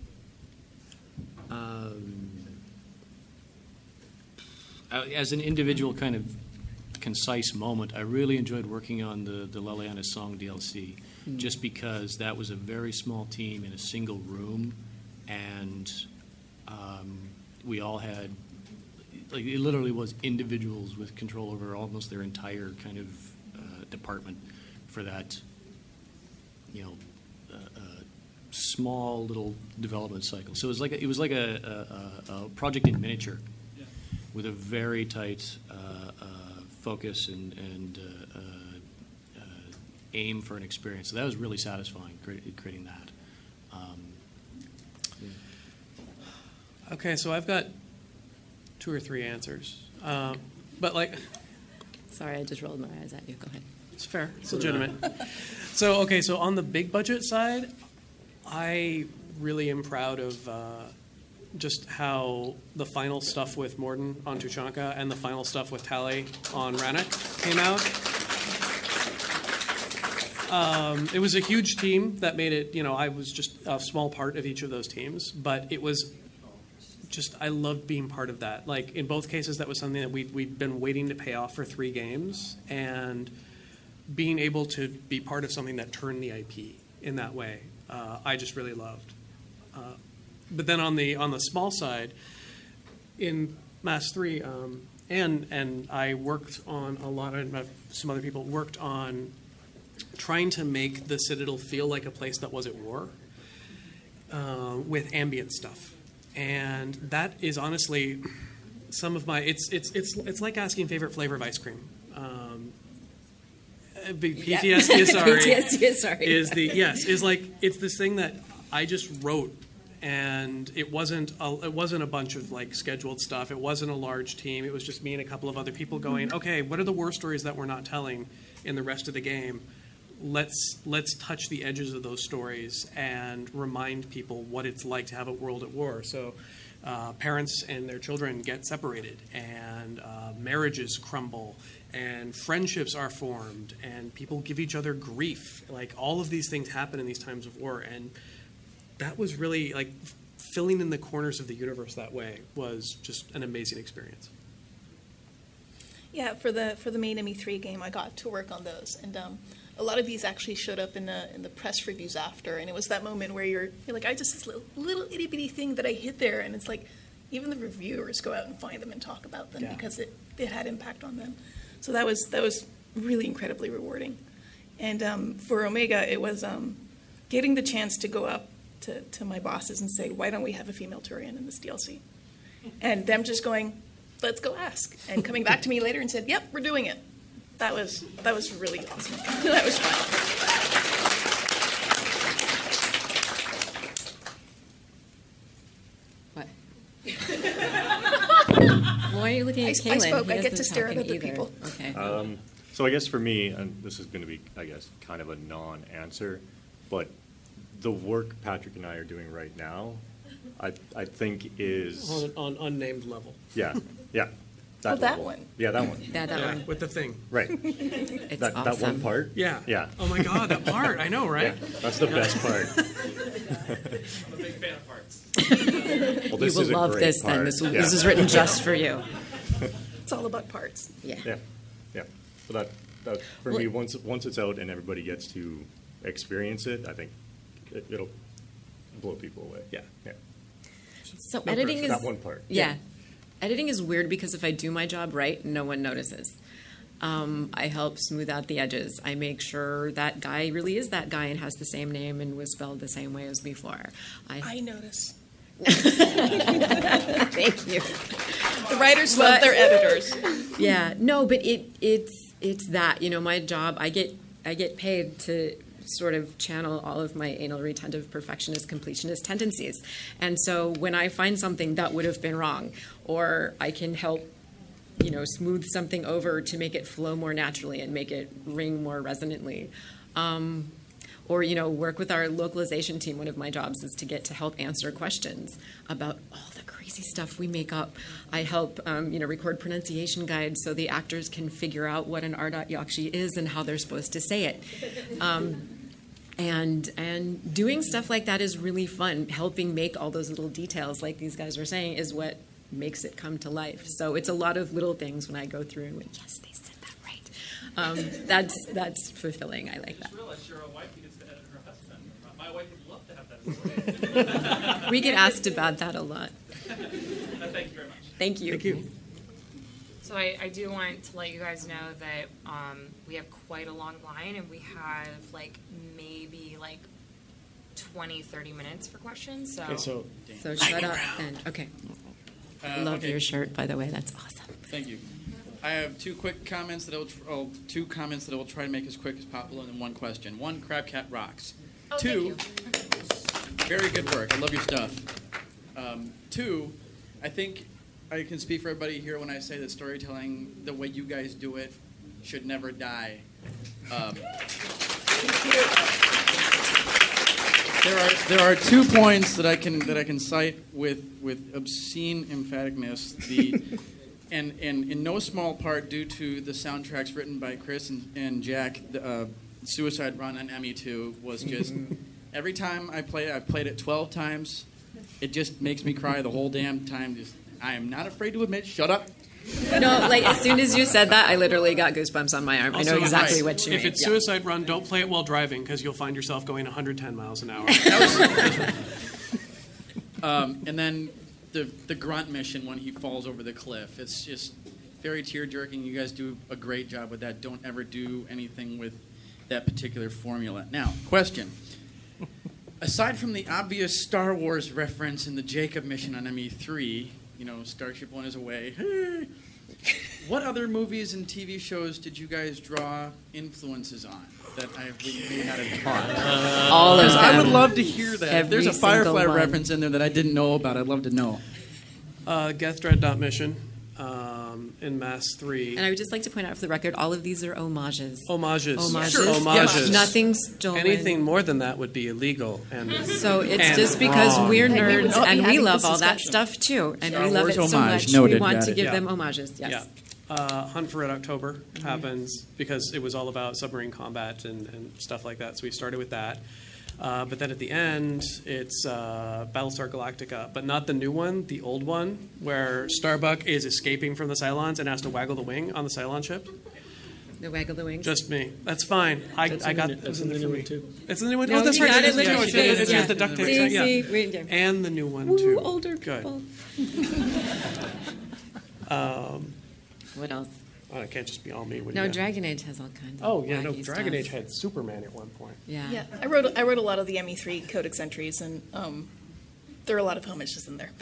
there? As an individual kind of concise moment, I really enjoyed working on the Leliana Song DLC, just because that was a very small team in a single room, and We all had, like, it literally was individuals with control over almost their entire kind of department for that, small little development cycle. So it was like a project in miniature, with a very tight focus and aim for an experience. So that was really satisfying, creating that. Okay, so I've got 2 or 3 answers, but Sorry, I just rolled my eyes at you. Go ahead. It's fair. It's legitimate. So on the big budget side, I really am proud of just how the final stuff with Morden on Tuchanka and the final stuff with Tali on Rannoch came out. It was a huge team that made it, I was just a small part of each of those teams, but it was just, I loved being part of that. Like, in both cases, that was something that we'd been waiting to pay off for 3 games, and being able to be part of something that turned the IP in that way, I just really loved. But then on the small side, in Mass 3, and I worked on a lot of, some other people worked on trying to make the Citadel feel like a place that was at war, with ambient stuff. And that is honestly some of my, it's like asking favorite flavor of ice cream. PTSD, sorry. PTSD, sorry. It's this thing that I just wrote, and it wasn't a bunch of like scheduled stuff. It wasn't a large team. It was just me and a couple of other people going, okay, what are the war stories that we're not telling in the rest of the game? Let's touch the edges of those stories and remind people what it's like to have a world at war. So parents and their children get separated, and marriages crumble, and friendships are formed, and people give each other grief. Like, all of these things happen in these times of war, and that was really, like, filling in the corners of the universe that way was just an amazing experience. Yeah, for the main ME3 game, I got to work on those, and a lot of these actually showed up in the press reviews after, and it was that moment where you're like, I just, this little itty bitty thing that I hit there, and it's like, even the reviewers go out and find them and talk about them because it had impact on them. So that was really incredibly rewarding. And for Omega, it was getting the chance to go up to my bosses and say, why don't we have a female Turian in this DLC? And them just going, let's go ask. And coming back to me later and said, yep, we're doing it. That was really awesome. That was fun. What? Why are you looking at Kaylin? I spoke. He I get to doesn't stare talk at other either. people. Okay. So I guess for me, and this is going to be, I guess, kind of a non-answer, but the work Patrick and I are doing right now, I think is On unnamed level. Yeah. That level. one. Yeah, that one. That one. With the thing. Right. It's that awesome. one part. Yeah. Yeah. Oh my God, that part. I know, right? Yeah, that's the best part. I'm a big fan of parts. Well, this You is will a love great this part. then. This Yeah. is written just for you. It's all about parts. Yeah. Yeah. So that for me, once it's out and everybody gets to experience it, I think it'll blow people away. Yeah. So No editing pressure. is That one part. Yeah. Editing is weird because if I do my job right, no one notices. I help smooth out the edges. I make sure that guy really is that guy and has the same name and was spelled the same way as before. I notice. Thank you. The writers love their editors. Yeah, no, but it's that, my job. I get paid to sort of channel all of my anal retentive perfectionist completionist tendencies, and so when I find something that would have been wrong, or I can help smooth something over to make it flow more naturally and make it ring more resonantly, or work with our localization team. One of my jobs is to get to help answer questions about all the crazy stuff we make up. I help record pronunciation guides so the actors can figure out what an Ardot-Yakshi is and how they're supposed to say it. And doing stuff like that is really fun. Helping make all those little details, like these guys were saying, is what makes it come to life. So it's a lot of little things when I go through and went, yes, they said that right. That's fulfilling. I like that. I just realized you're a wife who gets to edit her husband. My my wife would love to have that. We get asked about that a lot. Thank you very much. Thank you. Thank you. So I do want to let you guys know that we have quite a long line, and we have maybe 20, 30 minutes for questions. So, Okay, so So shut up then. Okay. Love okay. your shirt, by the way. That's awesome. Thank you. I have two comments that I will try to make as quick as possible, and then one question. One, Crabcat rocks. Two, very good work. I love your stuff. Two, I think I can speak for everybody here when I say that storytelling, the way you guys do it, should never die. There are 2 points that I can cite with obscene emphaticness. And in no small part due to the soundtracks written by Chris and Jack, Suicide Run on ME2 was just every time I play it, I've played it 12 times. It just makes me cry the whole damn time. I am not afraid to admit. Shut up. No, as soon as you said that, I literally got goosebumps on my arm. I know exactly what you mean. If it's Suicide Run, don't play it while driving because you'll find yourself going 110 miles an hour. And then the grunt mission when he falls over the cliff. It's just very tear-jerking. You guys do a great job with that. Don't ever do anything with that particular formula. Now, question. Aside from the obvious Star Wars reference in the Jacob mission on ME3, Starship One is away. What other movies and TV shows did you guys draw influences on that we may not have caught? All of them. I would love to hear that. If there's a Every Firefly single one. reference in there that I didn't know about, I'd love to know. Geth Dread mission in Mass 3. And I would just like to point out for the record, all of these are homages. Homages. Homages. Sure. Homages. Nothing's stolen. Anything more than that would be illegal. So it's and just because wrong. we're And we would nerds not be and we having love this all that discussion. stuff too. And Star we love Wars it so homage. much. Noted. We want Got to it. give Yeah. them homages. Yes. Yeah. Hunt for Red October happens because it was all about submarine combat and stuff like that. So we started with that. But then at the end, it's Battlestar Galactica, but not the new one, the old one, where Starbuck is escaping from the Cylons and has to waggle the wing on the Cylon ship. The waggle the wings. Just me. That's fine. I got it. That's in the new one, too. It's in the new one. No, Oh, that's you right. got It it. is. Look Yeah, at it's your face. it's Yeah. the duct tape. See, Yeah. see, read it. And the new one Ooh, too. older Good. people. What else? Oh, it can't just be all me. What do No, you got? Dragon Age has all kinds of Oh yeah, no. wacky Dragon stuff. Age had Superman at one point. Yeah. Yeah, I wrote a lot of the ME3 Codex entries, and there are a lot of homages in there.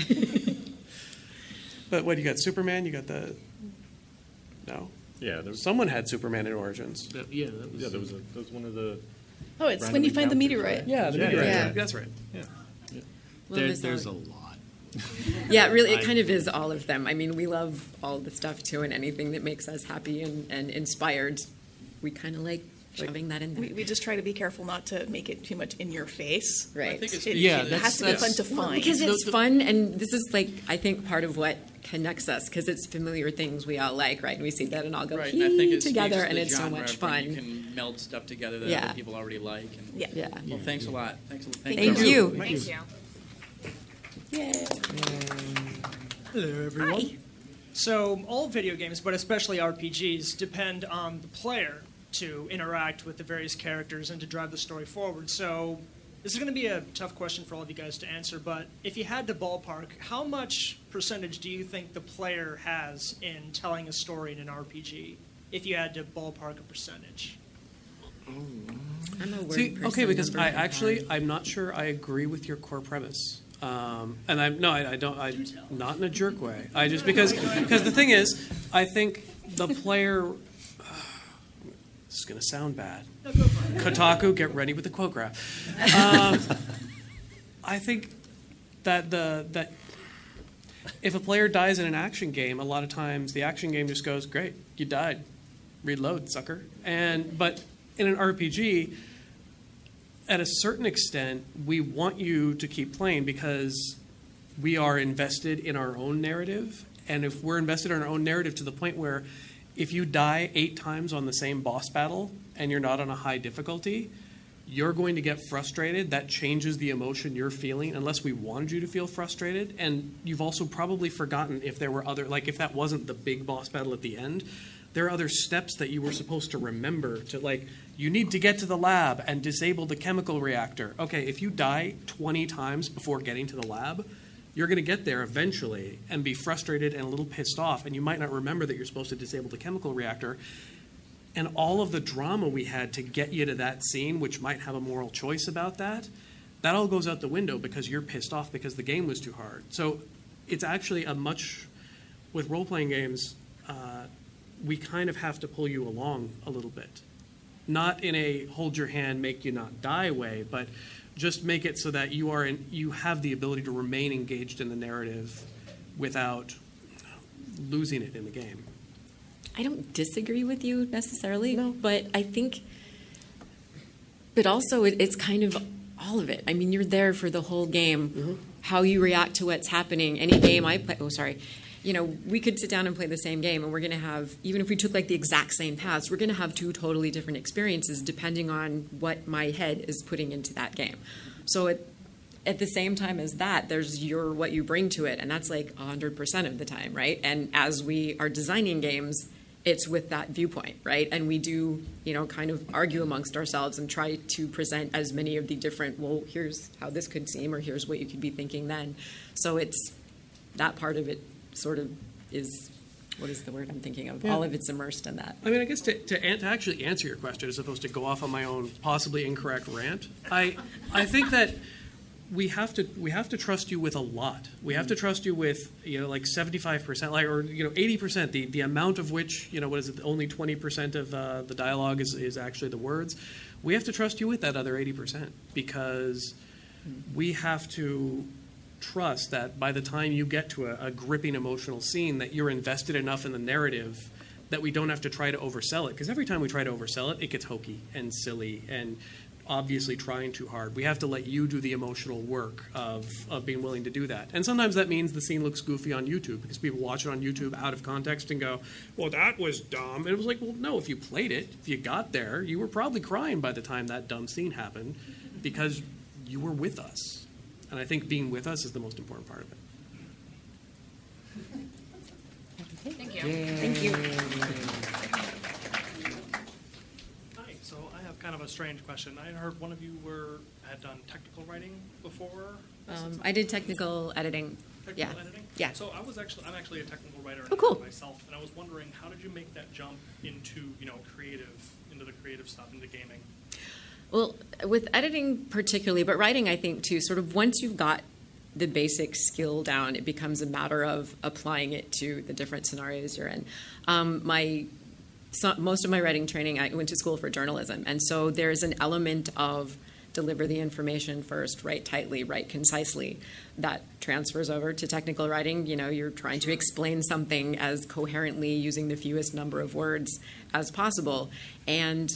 But what, you got Superman? You got the... No. Yeah, there was, Someone had Superman in Origins. That was there was one of the. Oh, it's when you find the meteorite. Yeah, the Yeah, meteorite. yeah. That's right. Well, there's a lot. Yeah, really, it kind of is all of them. I mean, we love all the stuff too, and anything that makes us happy and inspired, we kind of like shoving that in there. We just try to be careful not to make it too much in your face. Right. I think it's It, yeah, it has to be fun to Well, find. because it's fun, and this is I think part of what connects us, because it's familiar things we all like, right? And we see that and all go Right, and I think it together, speaks to and the it's so genre much of when fun. You can meld stuff together that Yeah. other people already like. And, Yeah. Yeah. Well, thanks a lot. Thank Thank you. you. Thank you. Hello, everyone. So, all video games, but especially RPGs, depend on the player to interact with the various characters and to drive the story forward. So, this is going to be a tough question for all of you guys to answer, but if you had to ballpark, how much percentage do you think the player has in telling a story in an RPG? If you had to ballpark a percentage. I'm a word See, person. okay, because numbers are hard. I'm not sure I agree with your core premise. And I don't. I'm not in a jerk way. I just because the thing is, I think the player. This is going to sound bad. Kotaku, get ready with the quote graph. I think that if a player dies in an action game, a lot of times the action game just goes, "Great, you died. Reload, sucker." But in an RPG, at a certain extent, we want you to keep playing because we are invested in our own narrative. And if we're invested in our own narrative to the point where if you die 8 times on the same boss battle and you're not on a high difficulty, you're going to get frustrated. That changes the emotion you're feeling unless we wanted you to feel frustrated. And you've also probably forgotten if there were other, like if that wasn't the big boss battle at the end, there are other steps that you were supposed to remember to, like, you need to get to the lab and disable the chemical reactor. Okay, if you die 20 times before getting to the lab, you're going to get there eventually and be frustrated and a little pissed off, and you might not remember that you're supposed to disable the chemical reactor. And all of the drama we had to get you to that scene, which might have a moral choice about that all goes out the window because you're pissed off because the game was too hard. So it's actually with role-playing games, we kind of have to pull you along a little bit. Not in a hold your hand, make you not die way, but just make it so that you have the ability to remain engaged in the narrative without losing it in the game. I don't disagree with you necessarily, but I think, but also it's kind of all of it. I mean, you're there for the whole game, how you react to what's happening. Any game I play, we could sit down and play the same game, and we're going to have, even if we took like the exact same paths, we're going to have two totally different experiences depending on what my head is putting into that game. So at the same time as that, there's what you bring to it, and that's like 100% of the time, right? And as we are designing games, it's with that viewpoint, right? And we do, kind of argue amongst ourselves and try to present as many of the different, well, here's how this could seem, or here's what you could be thinking then. So it's that part of it sort of is, what is the word I'm thinking of? Yeah. All of it's immersed in that. I mean, I guess to actually answer your question as opposed to go off on my own possibly incorrect rant, I think that we have to trust you with a lot. We have to trust you with, like 75%, or 80%, the amount of which, what is it, only 20% of the dialogue is actually the words. We have to trust you with that other 80% because we have to trust that by the time you get to a gripping emotional scene that you're invested enough in the narrative that we don't have to try to oversell it. Because every time we try to oversell it, it gets hokey and silly and obviously trying too hard. We have to let you do the emotional work of being willing to do that. And sometimes that means the scene looks goofy on YouTube because people watch it on YouTube out of context and go, well, that was dumb. And it was like, well, no, if you played it, if you got there, you were probably crying by the time that dumb scene happened because you were with us. And I think being with us is the most important part of it. Thank you. Thank you. Hi. So I have kind of a strange question. I heard one of you had done technical writing before. I did technical editing. Technical editing? Yeah. So I'm actually a technical writer myself, and I was wondering, how did you make that jump into the creative stuff, into gaming? Well, with editing particularly, but writing I think too, sort of once you've got the basic skill down, it becomes a matter of applying it to the different scenarios you're in. Most of my writing training, I went to school for journalism, and so there's an element of deliver the information first, write tightly, write concisely, that transfers over to technical writing. You're trying to explain something as coherently using the fewest number of words as possible, and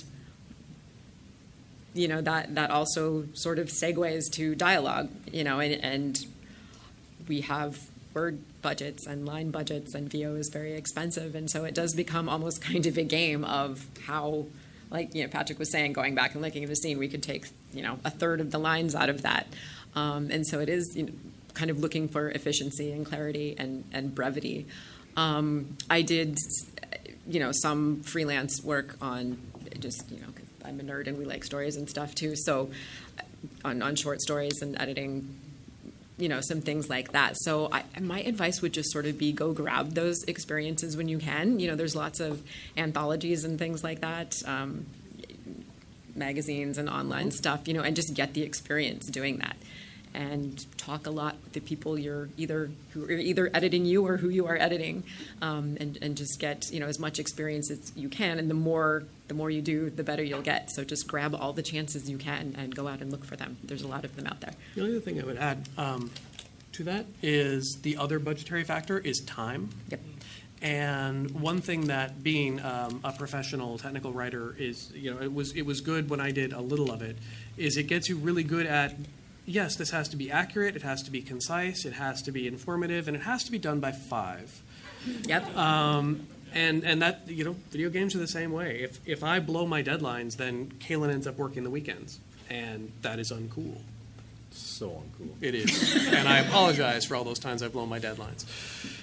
that also sort of segues to dialogue, and we have word budgets and line budgets, and VO is very expensive, and so it does become almost kind of a game of how, like Patrick was saying, going back and looking at the scene, we could take a third of the lines out of that, and so it is kind of looking for efficiency and clarity and brevity. I did some freelance work on just I'm a nerd and we like stories and stuff too, so on short stories and editing, some things like that. So my advice would just sort of be go grab those experiences when you can. There's lots of anthologies and things like that, magazines and online stuff, and just get the experience doing that. And talk a lot with the people who are either editing you or who you are editing, and just get as much experience as you can. And the more you do, the better you'll get. So just grab all the chances you can and go out and look for them. There's a lot of them out there. The only other thing I would add to that is the other budgetary factor is time. Yep. And one thing that being a professional technical writer is, it was good when I did a little of it, is it gets you really good at, yes, this has to be accurate, it has to be concise, it has to be informative, and it has to be done by 5. Yep. And that, video games are the same way. If I blow my deadlines, then Kaylin ends up working the weekends, and that is uncool. So uncool. It is. And I apologize for all those times I've blown my deadlines.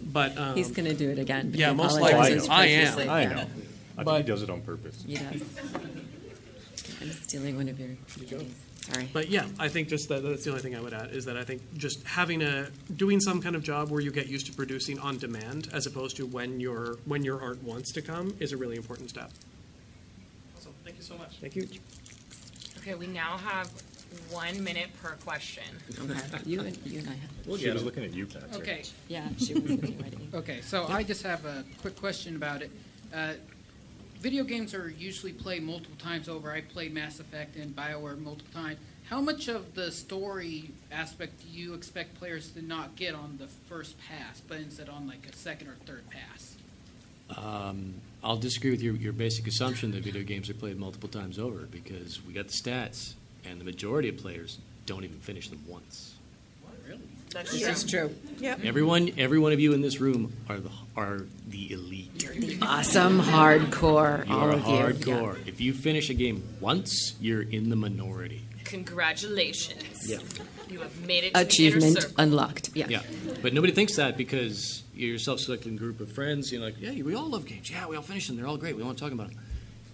But He's going to do it again. Yeah, He most likely. apologizes I am. profusely. I Yeah. know. I think he does it on purpose. He does. I'm stealing one of your. Sorry. But yeah, I think just that's the only thing I would add is that I think just doing some kind of job where you get used to producing on demand as opposed to when your art wants to come is a really important step. Awesome. Thank you so much. Thank you. Okay, we now have 1 minute per question. Okay. You and I have. She was looking at you, Patrick. Okay. Yeah, she was getting ready. Okay, so I just have a quick question about it. Video games are usually played multiple times over. I played Mass Effect and BioWare multiple times. How much of the story aspect do you expect players to not get on the first pass, but instead on like a second or third pass? I'll disagree with your basic assumption that video games are played multiple times over because we got the stats, and the majority of players don't even finish them once. Really? That's This is true. Yep. Every one of you in this room are the elite. You're the awesome hardcore. You all are of hardcore. You. If you finish a game once, you're in the minority. Congratulations. Yeah. You have made it to Achievement the inner circle. unlocked. Yeah. Yeah, but nobody thinks that because you're a self-selecting group of friends. You're like, yeah, we all love games. Yeah, we all finish them. They're all great. We want to talk about them.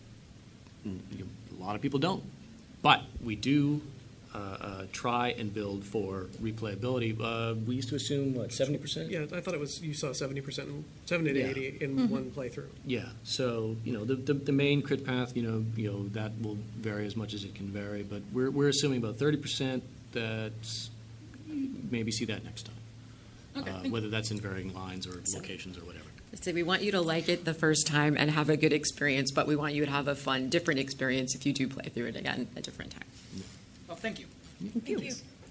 A lot of people don't. But we do try and build for replayability. We used to assume, 70%? Yeah, I thought it was, you saw 70%, 70 to 80 in one playthrough. Yeah, so, the main crit path, that will vary as much as it can vary, but we're assuming about 30% that maybe see that next time. Okay, whether that's in varying lines or locations or whatever. So we want you to like it the first time and have a good experience, but we want you to have a fun, different experience if you do play through it again a different time. Well, thank you. Thank you.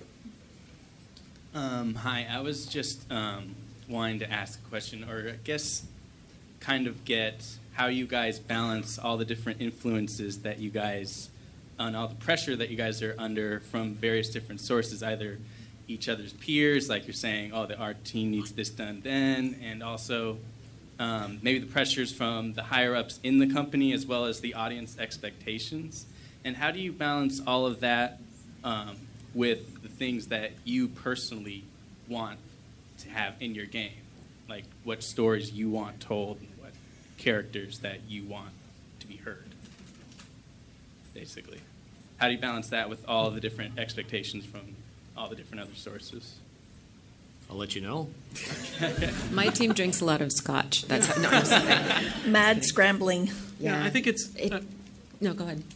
Hi, I was just wanting to ask a question, or I guess kind of get how you guys balance all the different influences that you guys, and all the pressure that you guys are under from various different sources, either each other's peers, like you're saying, oh, the art team needs this done then, and also maybe the pressures from the higher-ups in the company as well as the audience expectations. And how do you balance all of that with the things that you personally want to have in your game? Like what stories you want told and what characters that you want to be heard, basically. How do you balance that with all the different expectations from all the different other sources? I'll let you know. My team drinks a lot of scotch. That's how, no, I'm just kidding. Mad scrambling. Yeah, I think it's... no, go ahead.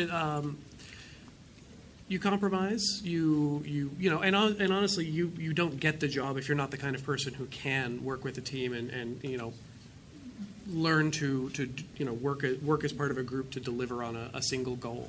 You compromise, and honestly, you don't get the job if you're not the kind of person who can work with a team and learn to work as part of a group to deliver on a single goal.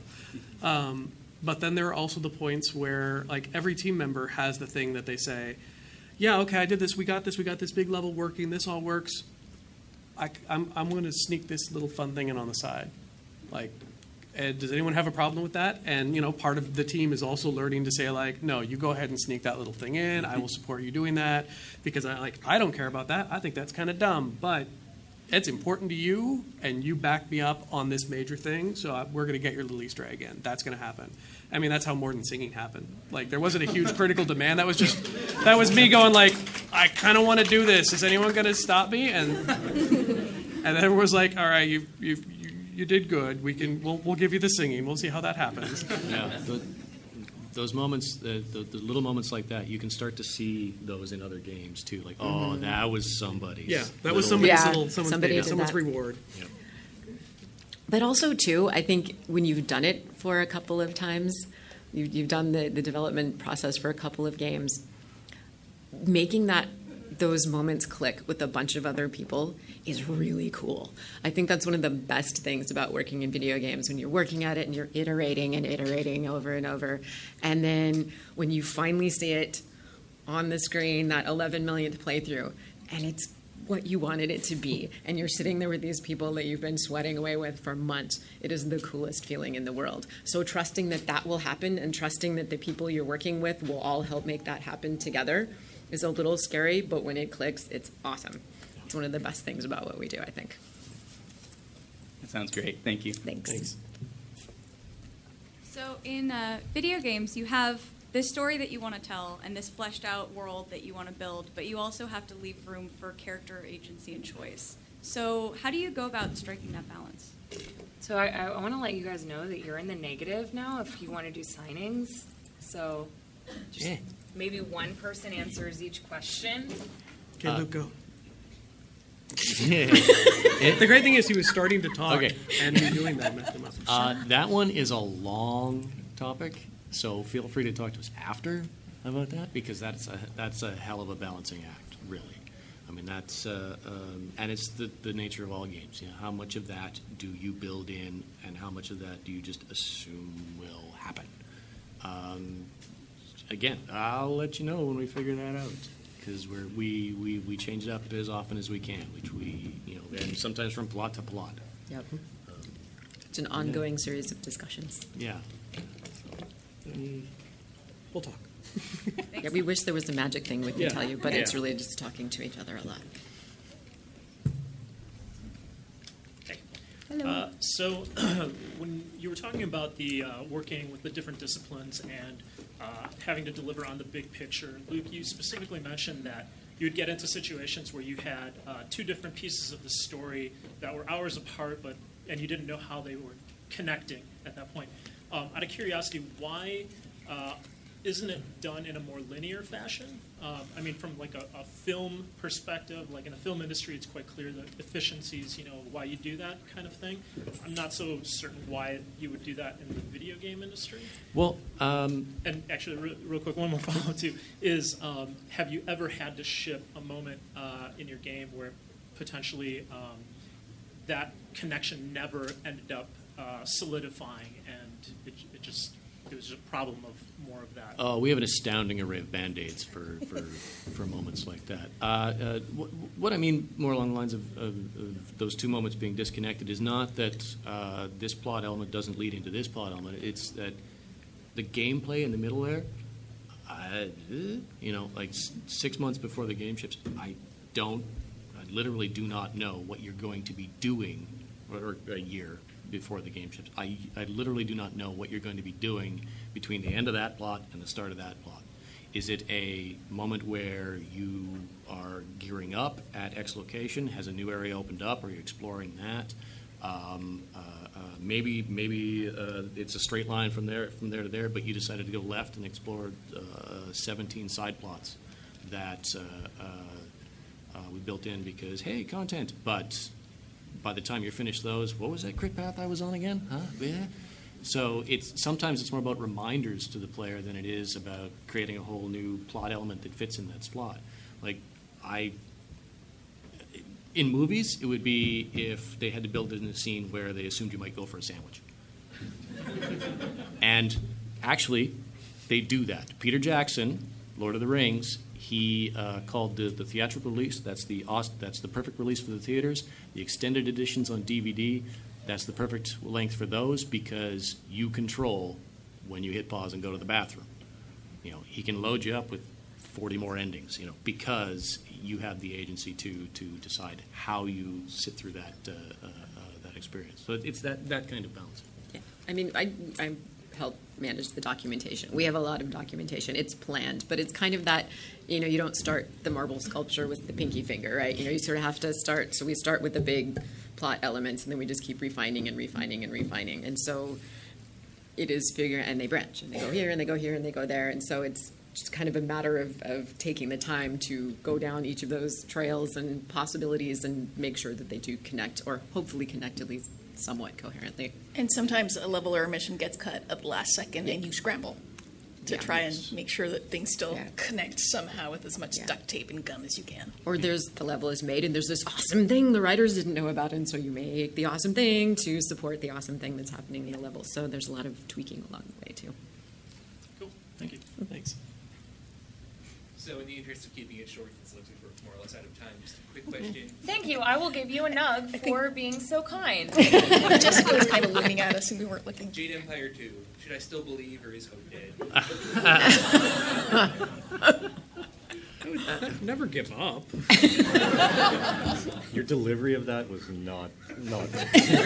But then there are also the points where like every team member has the thing that they say, yeah, okay, I did this, we got this big level working, this all works. I'm going to sneak this little fun thing in on the side. Like, does anyone have a problem with that? And, part of the team is also learning to say, like, no, you go ahead and sneak that little thing in. I will support you doing that because I don't care about that. I think that's kind of dumb, but it's important to you, and you back me up on this major thing, so we're going to get your little Easter egg in. That's going to happen. I mean, that's how More Than Singing happened. Like, there wasn't a huge critical demand. That was me going, like, I kind of want to do this. Is anyone going to stop me? And then everyone was like, all right, you did good. We'll give you the singing. We'll see how that happens. Yeah, those moments, the little moments like that, you can start to see those in other games too. Like, oh, that was somebody's. Yeah, that was someone's someone's reward. Yep. But also, too, I think when you've done it for a couple of times, you've done the development process for a couple of games, making those moments click with a bunch of other people is really cool. I think that's one of the best things about working in video games, when you're working at it and you're iterating and iterating over and over. And then when you finally see it on the screen, that 11 millionth playthrough, and it's what you wanted it to be, and you're sitting there with these people that you've been sweating away with for months, it is the coolest feeling in the world. So trusting that will happen and trusting that the people you're working with will all help make that happen together is a little scary, but when it clicks, it's awesome. It's one of the best things about what we do, I think. That sounds great. Thank you. Thanks. So in video games, you have this story that you want to tell and this fleshed out world that you want to build, but you also have to leave room for character agency and choice. So how do you go about striking that balance? So I want to let you guys know that you're in the negative now if you want to do signings. So just maybe one person answers each question. Okay, Luke, go. The great thing is he was starting to talk, and me doing that messed him up. That one is a long topic, so feel free to talk to us after about that, because that's a hell of a balancing act, really. I mean, that's and it's the nature of all games. You know, how much of that do you build in, and how much of that do you just assume will happen? Again, I'll let you know when we figure that out, because we change it up as often as we can, which we, and sometimes from plot to plot. Yep. It's an ongoing series of discussions. Yeah. We'll talk. Yeah, we wish there was a magic thing we can tell you, but it's really just talking to each other a lot. Hello. So when you were talking about the working with the different disciplines and having to deliver on the big picture, Luke, you specifically mentioned that you would get into situations where you had two different pieces of the story that were hours apart, and you didn't know how they were connecting at that point. Out of curiosity, why isn't it done in a more linear fashion? I mean, from like a film perspective, like in the film industry, it's quite clear the efficiencies, why you do that kind of thing. I'm not so certain why you would do that in the video game industry. Well, and actually, real quick, one more follow-up too is: have you ever had to ship a moment in your game where potentially that connection never ended up solidifying, and it was a problem of more of that? Oh, we have an astounding array of Band-Aids for moments like that. What I mean more along the lines of those two moments being disconnected is not that this plot element doesn't lead into this plot element. It's that the gameplay in the middle there, like 6 months before the game ships, I literally do not know what you're going to be doing, or a year before the game ships. I literally do not know what you're going to be doing between the end of that plot and the start of that plot. Is it a moment where you are gearing up at X location? Has a new area opened up? Are you exploring that? Maybe it's a straight line from there to there, but you decided to go left and explore 17 side plots that we built in because, hey, content. But by the time you're finished those, what was that crit path I was on again? Huh? Yeah. So sometimes it's more about reminders to the player than it is about creating a whole new plot element that fits in that slot. Like in movies, it would be if they had to build it in a scene where they assumed you might go for a sandwich. And actually, they do that. Peter Jackson, Lord of the Rings, he called the theatrical release, that's the perfect release for the theaters. The extended editions on DVD, that's the perfect length for those because you control when you hit pause and go to the bathroom. He can load you up with 40 more endings, because you have the agency to decide how you sit through that experience. So it's that kind of balance. Yeah. I mean, I help manage the documentation. We have a lot of documentation. It's planned, but it's kind of that, you don't start the marble sculpture with the pinky finger, right? You sort of have to start. So we start with the big plot elements, and then we just keep refining and refining and refining. And so it is figuring, and they branch, and they go here, and they go here, and they go there. And so it's just kind of a matter of taking the time to go down each of those trails and possibilities and make sure that they do connect, or hopefully connect at least somewhat coherently. And sometimes a level or a mission gets cut at the last second, and you scramble to try and make sure that things still connect somehow with as much duct tape and gum as you can. Or there's the level is made, and there's this awesome thing the writers didn't know about, and so you make the awesome thing to support the awesome thing that's happening in the level. So there's a lot of tweaking along the way, too. Cool. Thank you. Thanks. So in the interest of keeping it short, since it looks like we're more or less out of time, just a quick question. Thank you. I will give you a nug for being so kind. Jessica was kind of looming at us and we weren't looking. Jade Empire 2. Should I still believe, or is hope dead? Never give up. Your delivery of that was not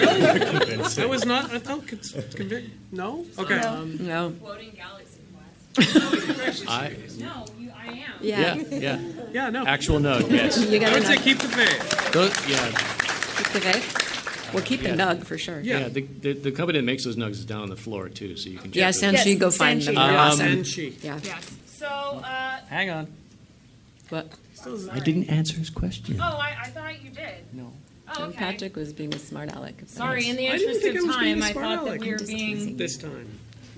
convincing. That was not. I felt convinced. No. Okay. No. Quoting Galaxy Quest. No, I am. Yeah, no. Actual nug, yes. You gotta I would say nug. keep the faith. Keep the faith? Well, keep the nug for sure. Yeah, the company that makes those nugs is down on the floor, too, so you can check Yeah, those. Sanchi, go find them. They're awesome. Sanchi. Yeah. Yes. So, Hang on. What? I didn't answer his question. I thought you did. No. Oh, okay. Patrick was being a smart aleck. Sorry, in the I didn't interest think of I was being time, a I smart thought that aleck. we were being. This time.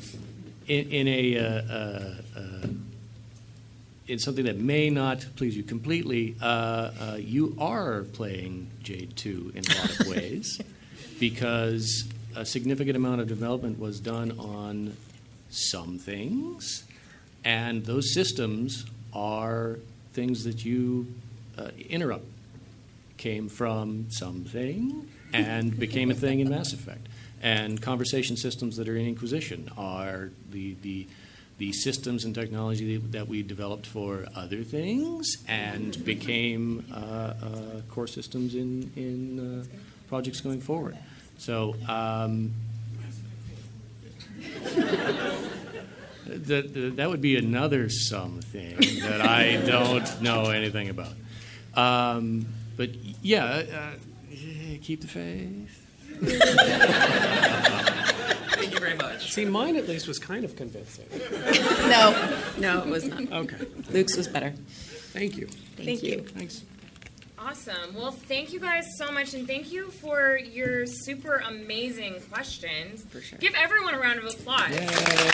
In something that may not please you completely, you are playing Jade 2 in a lot of ways because a significant amount of development was done on some things, and those systems are things that you interrupt. Came from something and became a thing in Mass Effect. And conversation systems that are in Inquisition are the systems and technology that we developed for other things and became core systems in projects going forward. So that would be another something that I don't know anything about. But yeah, keep the faith. Thank you very much. See, mine at least was kind of convincing. No, it was not. Okay. Luke's was better. Thank you. Thank you. Thanks. Awesome. Well, thank you guys so much, and thank you for your super amazing questions. For sure. Give everyone a round of applause. Okay.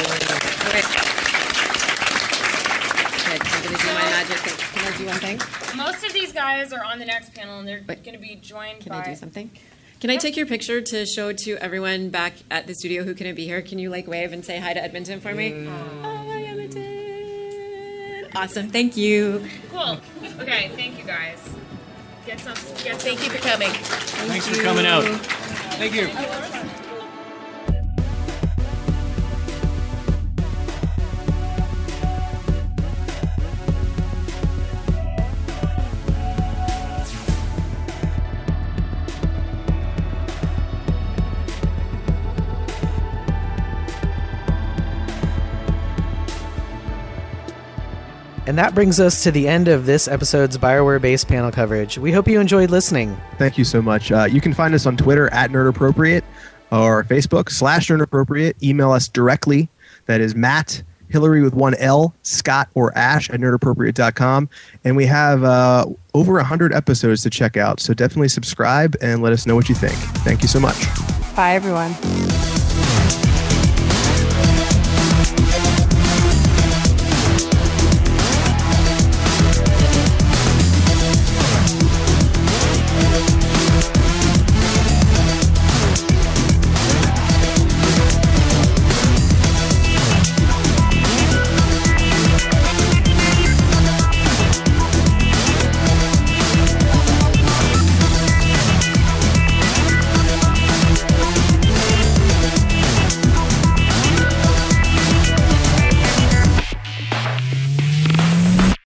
I'm going to do my magic thing. Can I do one thing? Most of these guys are on the next panel, and they're going to be joined Can by... I do something? Can I take your picture to show to everyone back at the studio who couldn't be here? Can you wave and say hi to Edmonton for me? Hi, Edmonton. Awesome. Thank you. Cool. Okay, thank you guys. Thank you for coming. Thanks for coming out. Thank you. And that brings us to the end of this episode's BioWare Base panel coverage. We hope you enjoyed listening. Thank you so much. You can find us on Twitter at NerdAppropriate or Facebook /NerdAppropriate. Email us directly. That is Matt, Hillary with one L, Scott, or Ash at nerdappropriate.com. And we have over 100 episodes to check out. So definitely subscribe and let us know what you think. Thank you so much. Bye, everyone.